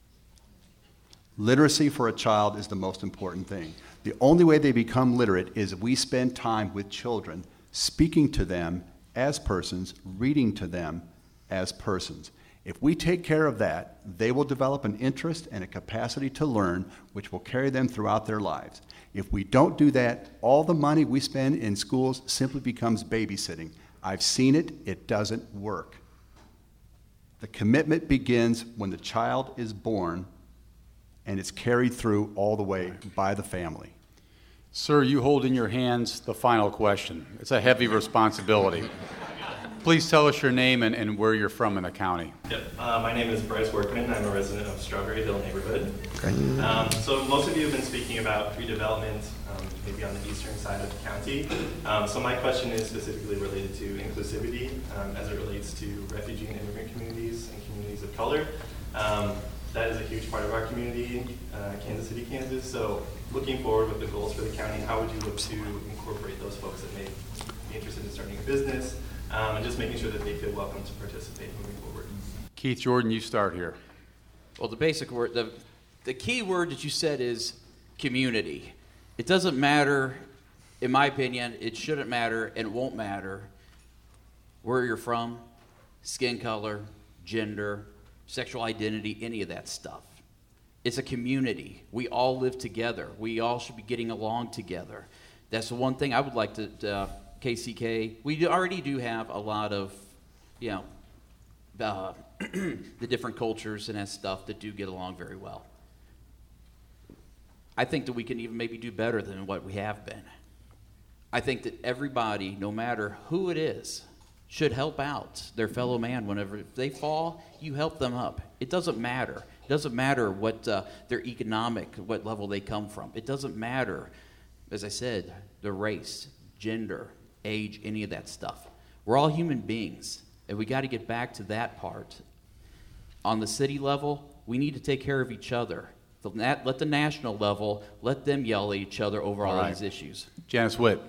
Literacy for a child is the most important thing. The only way they become literate is if we spend time with children, speaking to them as persons, reading to them as persons. If we take care of that, they will develop an interest and a capacity to learn, which will carry them throughout their lives. If we don't do that, all the money we spend in schools simply becomes babysitting. I've seen it, it doesn't work. The commitment begins when the child is born, and it's carried through all the way by the family.
Sir, you hold in your hands the final question. It's a heavy responsibility. Please tell us your name and, and where you're from in the county.
Yep. Uh, my name is Bryce Workman. I'm a resident of Strawberry Hill neighborhood. Um, so most of you have been speaking about redevelopment, um, maybe on the eastern side of the county. Um, so my question is specifically related to inclusivity um, as it relates to refugee and immigrant communities and communities of color. Um, that is a huge part of our community, uh, Kansas City, Kansas. So looking forward with the goals for the county, how would you look to incorporate those folks that may be interested in starting a business? Um, and just making sure that they feel welcome to participate moving forward.
Keith Jordan, you start here.
Well, the basic word, the, the key word that you said is community. It doesn't matter, in my opinion, it shouldn't matter and it won't matter where you're from, skin color, gender, sexual identity, any of that stuff. It's a community. We all live together. We all should be getting along together. That's the one thing I would like to... Uh, K C K, we already do have a lot of, you know, uh, the different cultures and that stuff that do get along very well. I think that we can even maybe do better than what we have been. I think that everybody, no matter who it is, should help out their fellow man whenever if they fall, you help them up. It doesn't matter. It doesn't matter what uh, their economic, what level they come from. It doesn't matter, as I said, their race, gender, age, any of that stuff. We're all human beings, and we got to get back to that part. On the city level, we need to take care of each other. Let the national level, let them yell at each other over all, all right. these issues.
Janice Witt.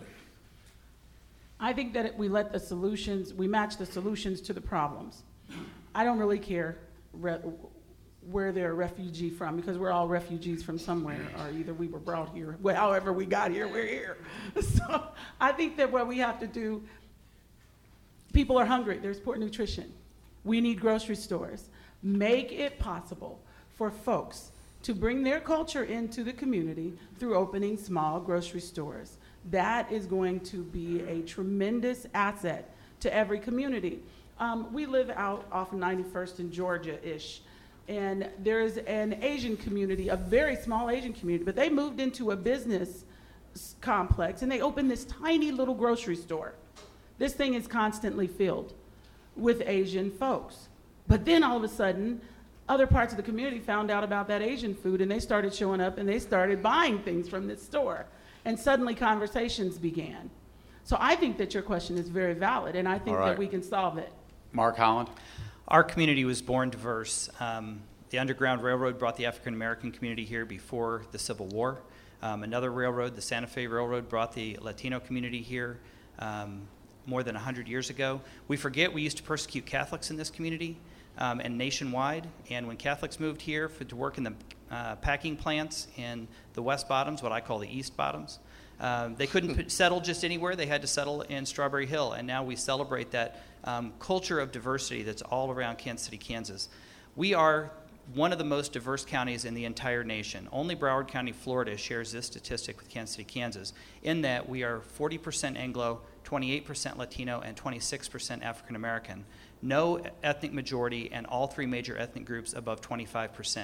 I think that we let the solutions, we match the solutions to the problems. I don't really care re- where they're a refugee from, because we're all refugees from somewhere, or either we were brought here, well, however we got here, we're here. So I think that what we have to do, people are hungry, there's poor nutrition. We need grocery stores. Make it possible for folks to bring their culture into the community through opening small grocery stores. That is going to be a tremendous asset to every community. Um, we live out off ninety-first in Georgia-ish, and there's an Asian community, a very small Asian community, but they moved into a business complex and they opened this tiny little grocery store. This thing is constantly filled with Asian folks. But then all of a sudden, other parts of the community found out about that Asian food and they started showing up and they started buying things from this store. And suddenly conversations began. So I think that your question is very valid, and I think right. that we can solve it.
Mark Holland.
Our community was born diverse. Um, the Underground Railroad brought the African American community here before the Civil War. Um, another railroad, the Santa Fe Railroad, brought the Latino community here um, more than one hundred years ago. We forget we used to persecute Catholics in this community um, and nationwide. And when Catholics moved here for, to work in the uh, packing plants in the West Bottoms, what I call the East Bottoms, Um, they couldn't put, settle just anywhere. They had to settle in Strawberry Hill, and now we celebrate that um, culture of diversity that's all around Kansas City, Kansas. We are one of the most diverse counties in the entire nation. Only Broward County, Florida shares this statistic with Kansas City, Kansas, in that we are forty percent Anglo, twenty-eight percent Latino, and twenty-six percent African American. No ethnic majority, and all three major ethnic groups above twenty-five percent.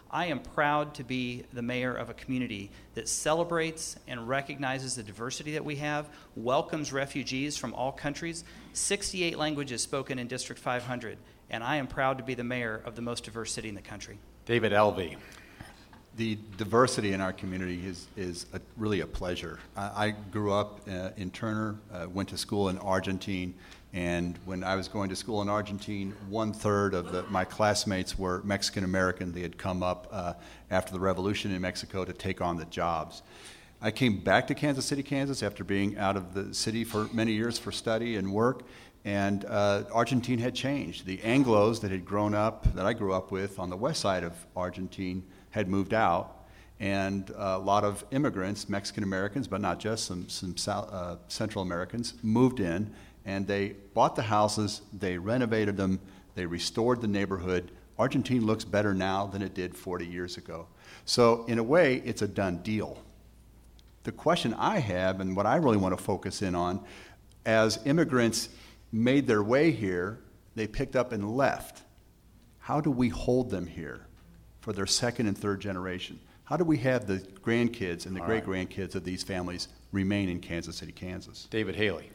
I am proud to be the mayor of a community that celebrates and recognizes the diversity that we have, welcomes refugees from all countries, sixty-eight languages spoken in District five hundred, and I am proud to be the mayor of the most diverse city in the country.
David Elvey.
The diversity in our community is, is a, really a pleasure. I, I grew up uh, in Turner, uh, went to school in Argentine, and when I was going to school in Argentine, one-third of the, my classmates were Mexican-American. They had come up uh, after the revolution in Mexico to take on the jobs. I came back to Kansas City, Kansas, after being out of the city for many years for study and work, and uh, Argentine had changed. The Anglos that had grown up, that I grew up with on the west side of Argentine, had moved out, and a lot of immigrants, Mexican-Americans, but not just, some, some South, uh, Central Americans, moved in, and they bought the houses, they renovated them, they restored the neighborhood. Argentine looks better now than it did forty years ago. So in a way, it's a done deal. The question I have, and what I really want to focus in on, as immigrants made their way here, they picked up and left. How do we hold them here for their second and third generation? How do we have the grandkids and the great-grandkids of these families remain in Kansas City, Kansas?
David Haley.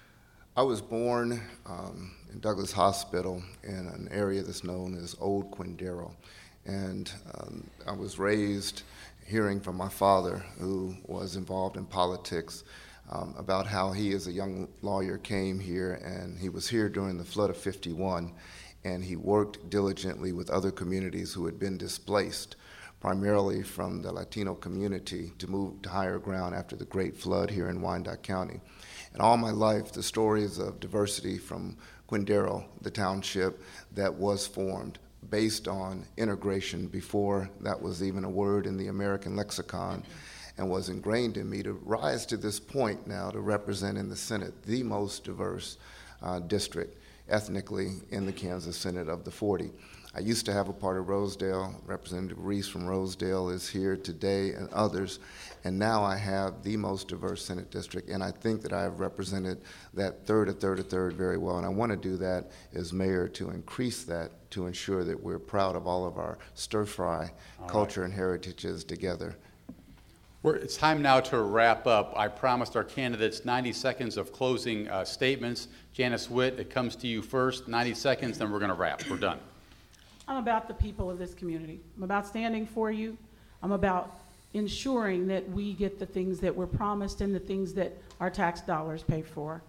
I was born um, in Douglas Hospital in an area that's known as Old Quindaro. And um, I was raised hearing from my father, who was involved in politics, um, about how he, as a young lawyer, came here, and he was here during the flood of fifty-one, and he worked diligently with other communities who had been displaced, primarily from the Latino community, to move to higher ground after the Great Flood here in Wyandotte County. And all my life, the stories of diversity from Quindaro, the township that was formed based on integration before that was even a word in the American lexicon, and was ingrained in me to rise to this point now to represent in the Senate the most diverse uh, district ethnically in the Kansas Senate of the forty. I used to have a part of Rosedale. Representative Reese from Rosedale is here today, and others. And now I have the most diverse Senate district, and I think that I have represented that third, a third, a third very well. And I want to do that as mayor to increase that, to ensure that we're proud of all of our stir-fry culture and heritages together.
We're, it's time now to wrap up. I promised our candidates ninety seconds of closing uh, statements. Janice Witt, it comes to you first. ninety seconds, then we're going to wrap. We're done.
I'm about the people of this community. I'm about standing for you. I'm about ensuring that we get the things that we're promised and the things that our tax dollars pay for.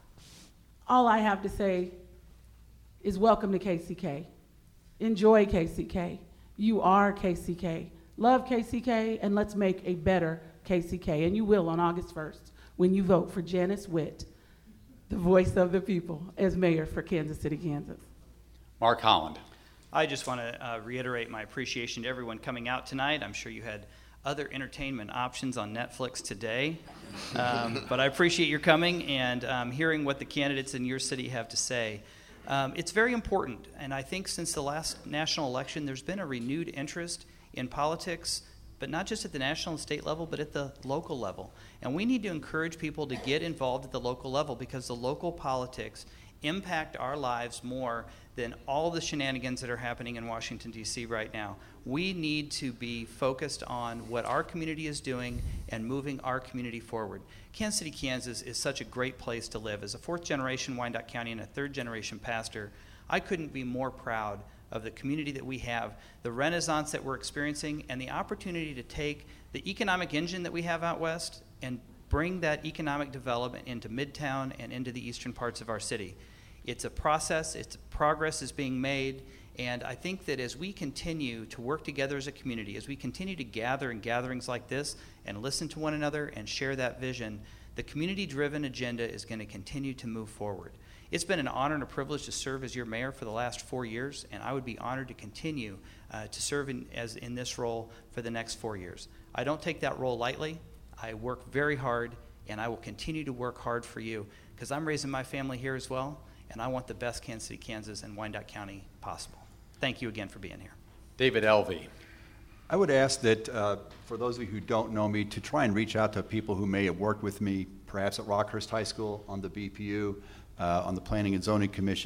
All I have to say is welcome to K C K. Enjoy K C K. You are K C K. Love K C K, and let's make a better K C K. And you will on August first when you vote for Janice Witt, the voice of the people, as mayor for Kansas City, Kansas.
Mark Holland.
I just want to uh, reiterate my appreciation to everyone coming out tonight. I'm sure you had other entertainment options on Netflix today, um, but I appreciate your coming and um, hearing what the candidates in your city have to say. Um, it's very important, and I think since the last national election, there's been a renewed interest in politics, but not just at the national and state level, but at the local level. And we need to encourage people to get involved at the local level, because the local politics impact our lives more than all the shenanigans that are happening in Washington, D C right now. We need to be focused on what our community is doing and moving our community forward. Kansas City, Kansas is such a great place to live. As a fourth generation Wyandotte County and a third generation pastor, I couldn't be more proud of the community that we have, the renaissance that we're experiencing, and the opportunity to take the economic engine that we have out west and bring that economic development into Midtown and into the eastern parts of our city. It's a process, it's progress is being made, and I think that as we continue to work together as a community, as we continue to gather in gatherings like this and listen to one another and share that vision, the community-driven agenda is going to continue to move forward. It's been an honor and a privilege to serve as your mayor for the last four years, and I would be honored to continue uh, to serve in, as in this role for the next four years. I don't take that role lightly. I work very hard, and I will continue to work hard for you, because I'm raising my family here as well, and I want the best Kansas City, Kansas, and Wyandotte County possible. Thank you again for being here.
David Elvey.
I would ask that uh, for those of you who don't know me, to try and reach out to people who may have worked with me, perhaps at Rockhurst High School, on the B P U, uh, on the Planning and Zoning Commission,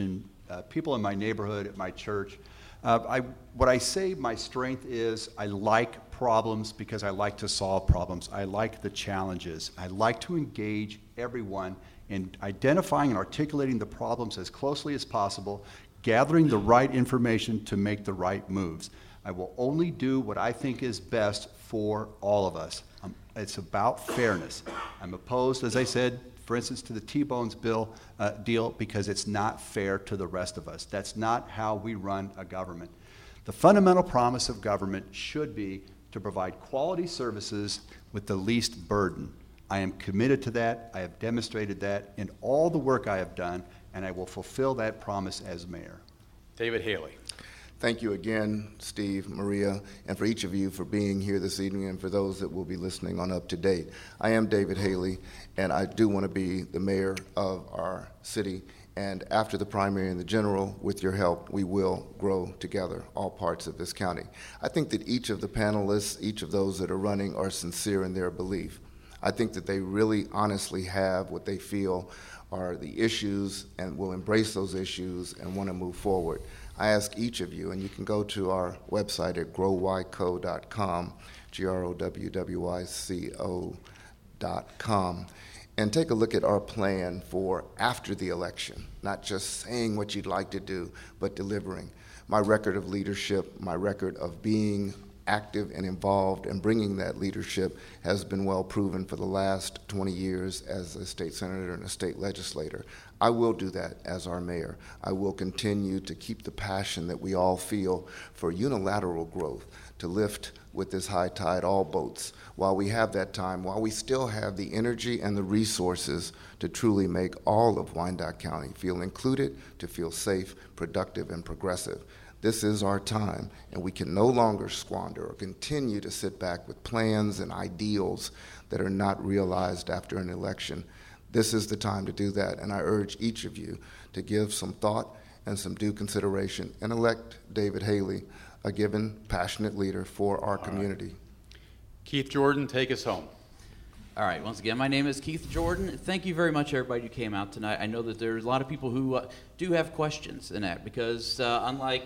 uh, people in my neighborhood, at my church. Uh, I, what I say my strength is I like problems because I like to solve problems. I like the challenges. I like to engage everyone in identifying and articulating the problems as closely as possible, gathering the right information to make the right moves. I will only do what I think is best for all of us. Um, it's about fairness. I'm opposed, as I said, for instance, to the T-Bones bill uh, deal because it's not fair to the rest of us. That's not how we run a government. The fundamental promise of government should be to provide quality services with the least burden. I am committed to that. I have demonstrated that in all the work I have done, and I will fulfill that promise as mayor.
David Haley.
Thank you again, Steve, Maria, and for each of you for being here this evening and for those that will be listening on Up to Date. I am David Haley, and I do want to be the mayor of our city. And after the primary and the general, with your help, we will grow together, all parts of this county. I think that each of the panelists, each of those that are running, are sincere in their belief. I think that they really honestly have what they feel are the issues and will embrace those issues and want to move forward. I ask each of you, and you can go to our website at grow y co dot com, G R O W W Y C O dot com, and take a look at our plan for after the election, not just saying what you'd like to do, but delivering. My record of leadership, my record of being active and involved and bringing that leadership has been well proven for the last twenty years as a state senator and a state legislator. I will do that as our mayor. I will continue to keep the passion that we all feel for unilateral growth, to lift with this high tide all boats while we have that time, while we still have the energy and the resources to truly make all of Wyandotte County feel included, to feel safe, productive, and progressive. This is our time, and we can no longer squander or continue to sit back with plans and ideals that are not realized after an election. This is the time to do that, and I urge each of you to give some thought and some due consideration and elect David Haley, a given, passionate leader for our community.
Keith Jordan, take us home.
All right, once again, my name is Keith Jordan. Thank you very much, everybody who came out tonight. I know that there's a lot of people who uh, do have questions in that because uh, unlike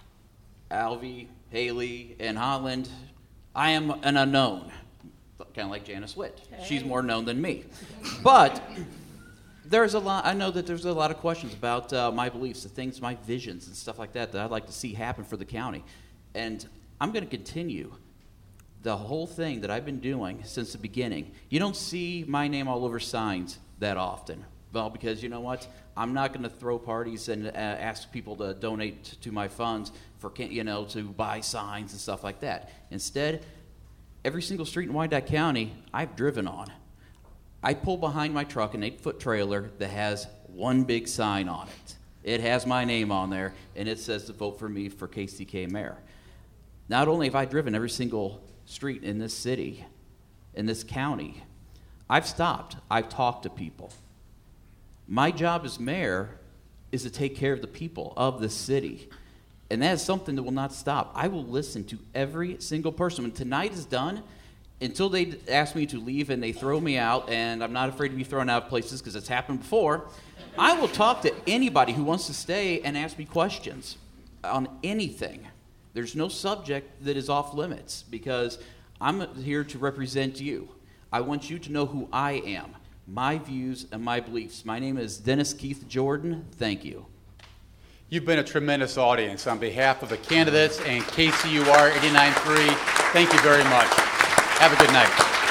Alvy, Haley, and Holland, I am an unknown, kind of like Janice Witt. Hey. She's more known than me. But there's a lot, I know that there's a lot of questions about uh, my beliefs, the things, my visions and stuff like that that I'd like to see happen for the county. And I'm going to continue the whole thing that I've been doing since the beginning. You don't see my name all over signs that often. Well, because you know what? I'm not going to throw parties and uh, ask people to donate to my funds for, you know, to buy signs and stuff like that. Instead, every single street in Wyandotte County I've driven on, I pull behind my truck an eight-foot trailer that has one big sign on it. It has my name on there, and it says to vote for me for K C K mayor. Not only have I driven every single street in this city, in this county, I've stopped. I've talked to people. My job as mayor is to take care of the people of the city. And that is something that will not stop. I will listen to every single person. When tonight is done, until they ask me to leave and they throw me out, and I'm not afraid to be thrown out of places because it's happened before, I will talk to anybody who wants to stay and ask me questions on anything. There's no subject that is off limits because I'm here to represent you. I want you to know who I am, my views and my beliefs. My name is Dennis Keith Jordan. Thank you.
You've been a tremendous audience. On behalf of the candidates and K C U R eighty-nine point three, thank you very much. Have a good night.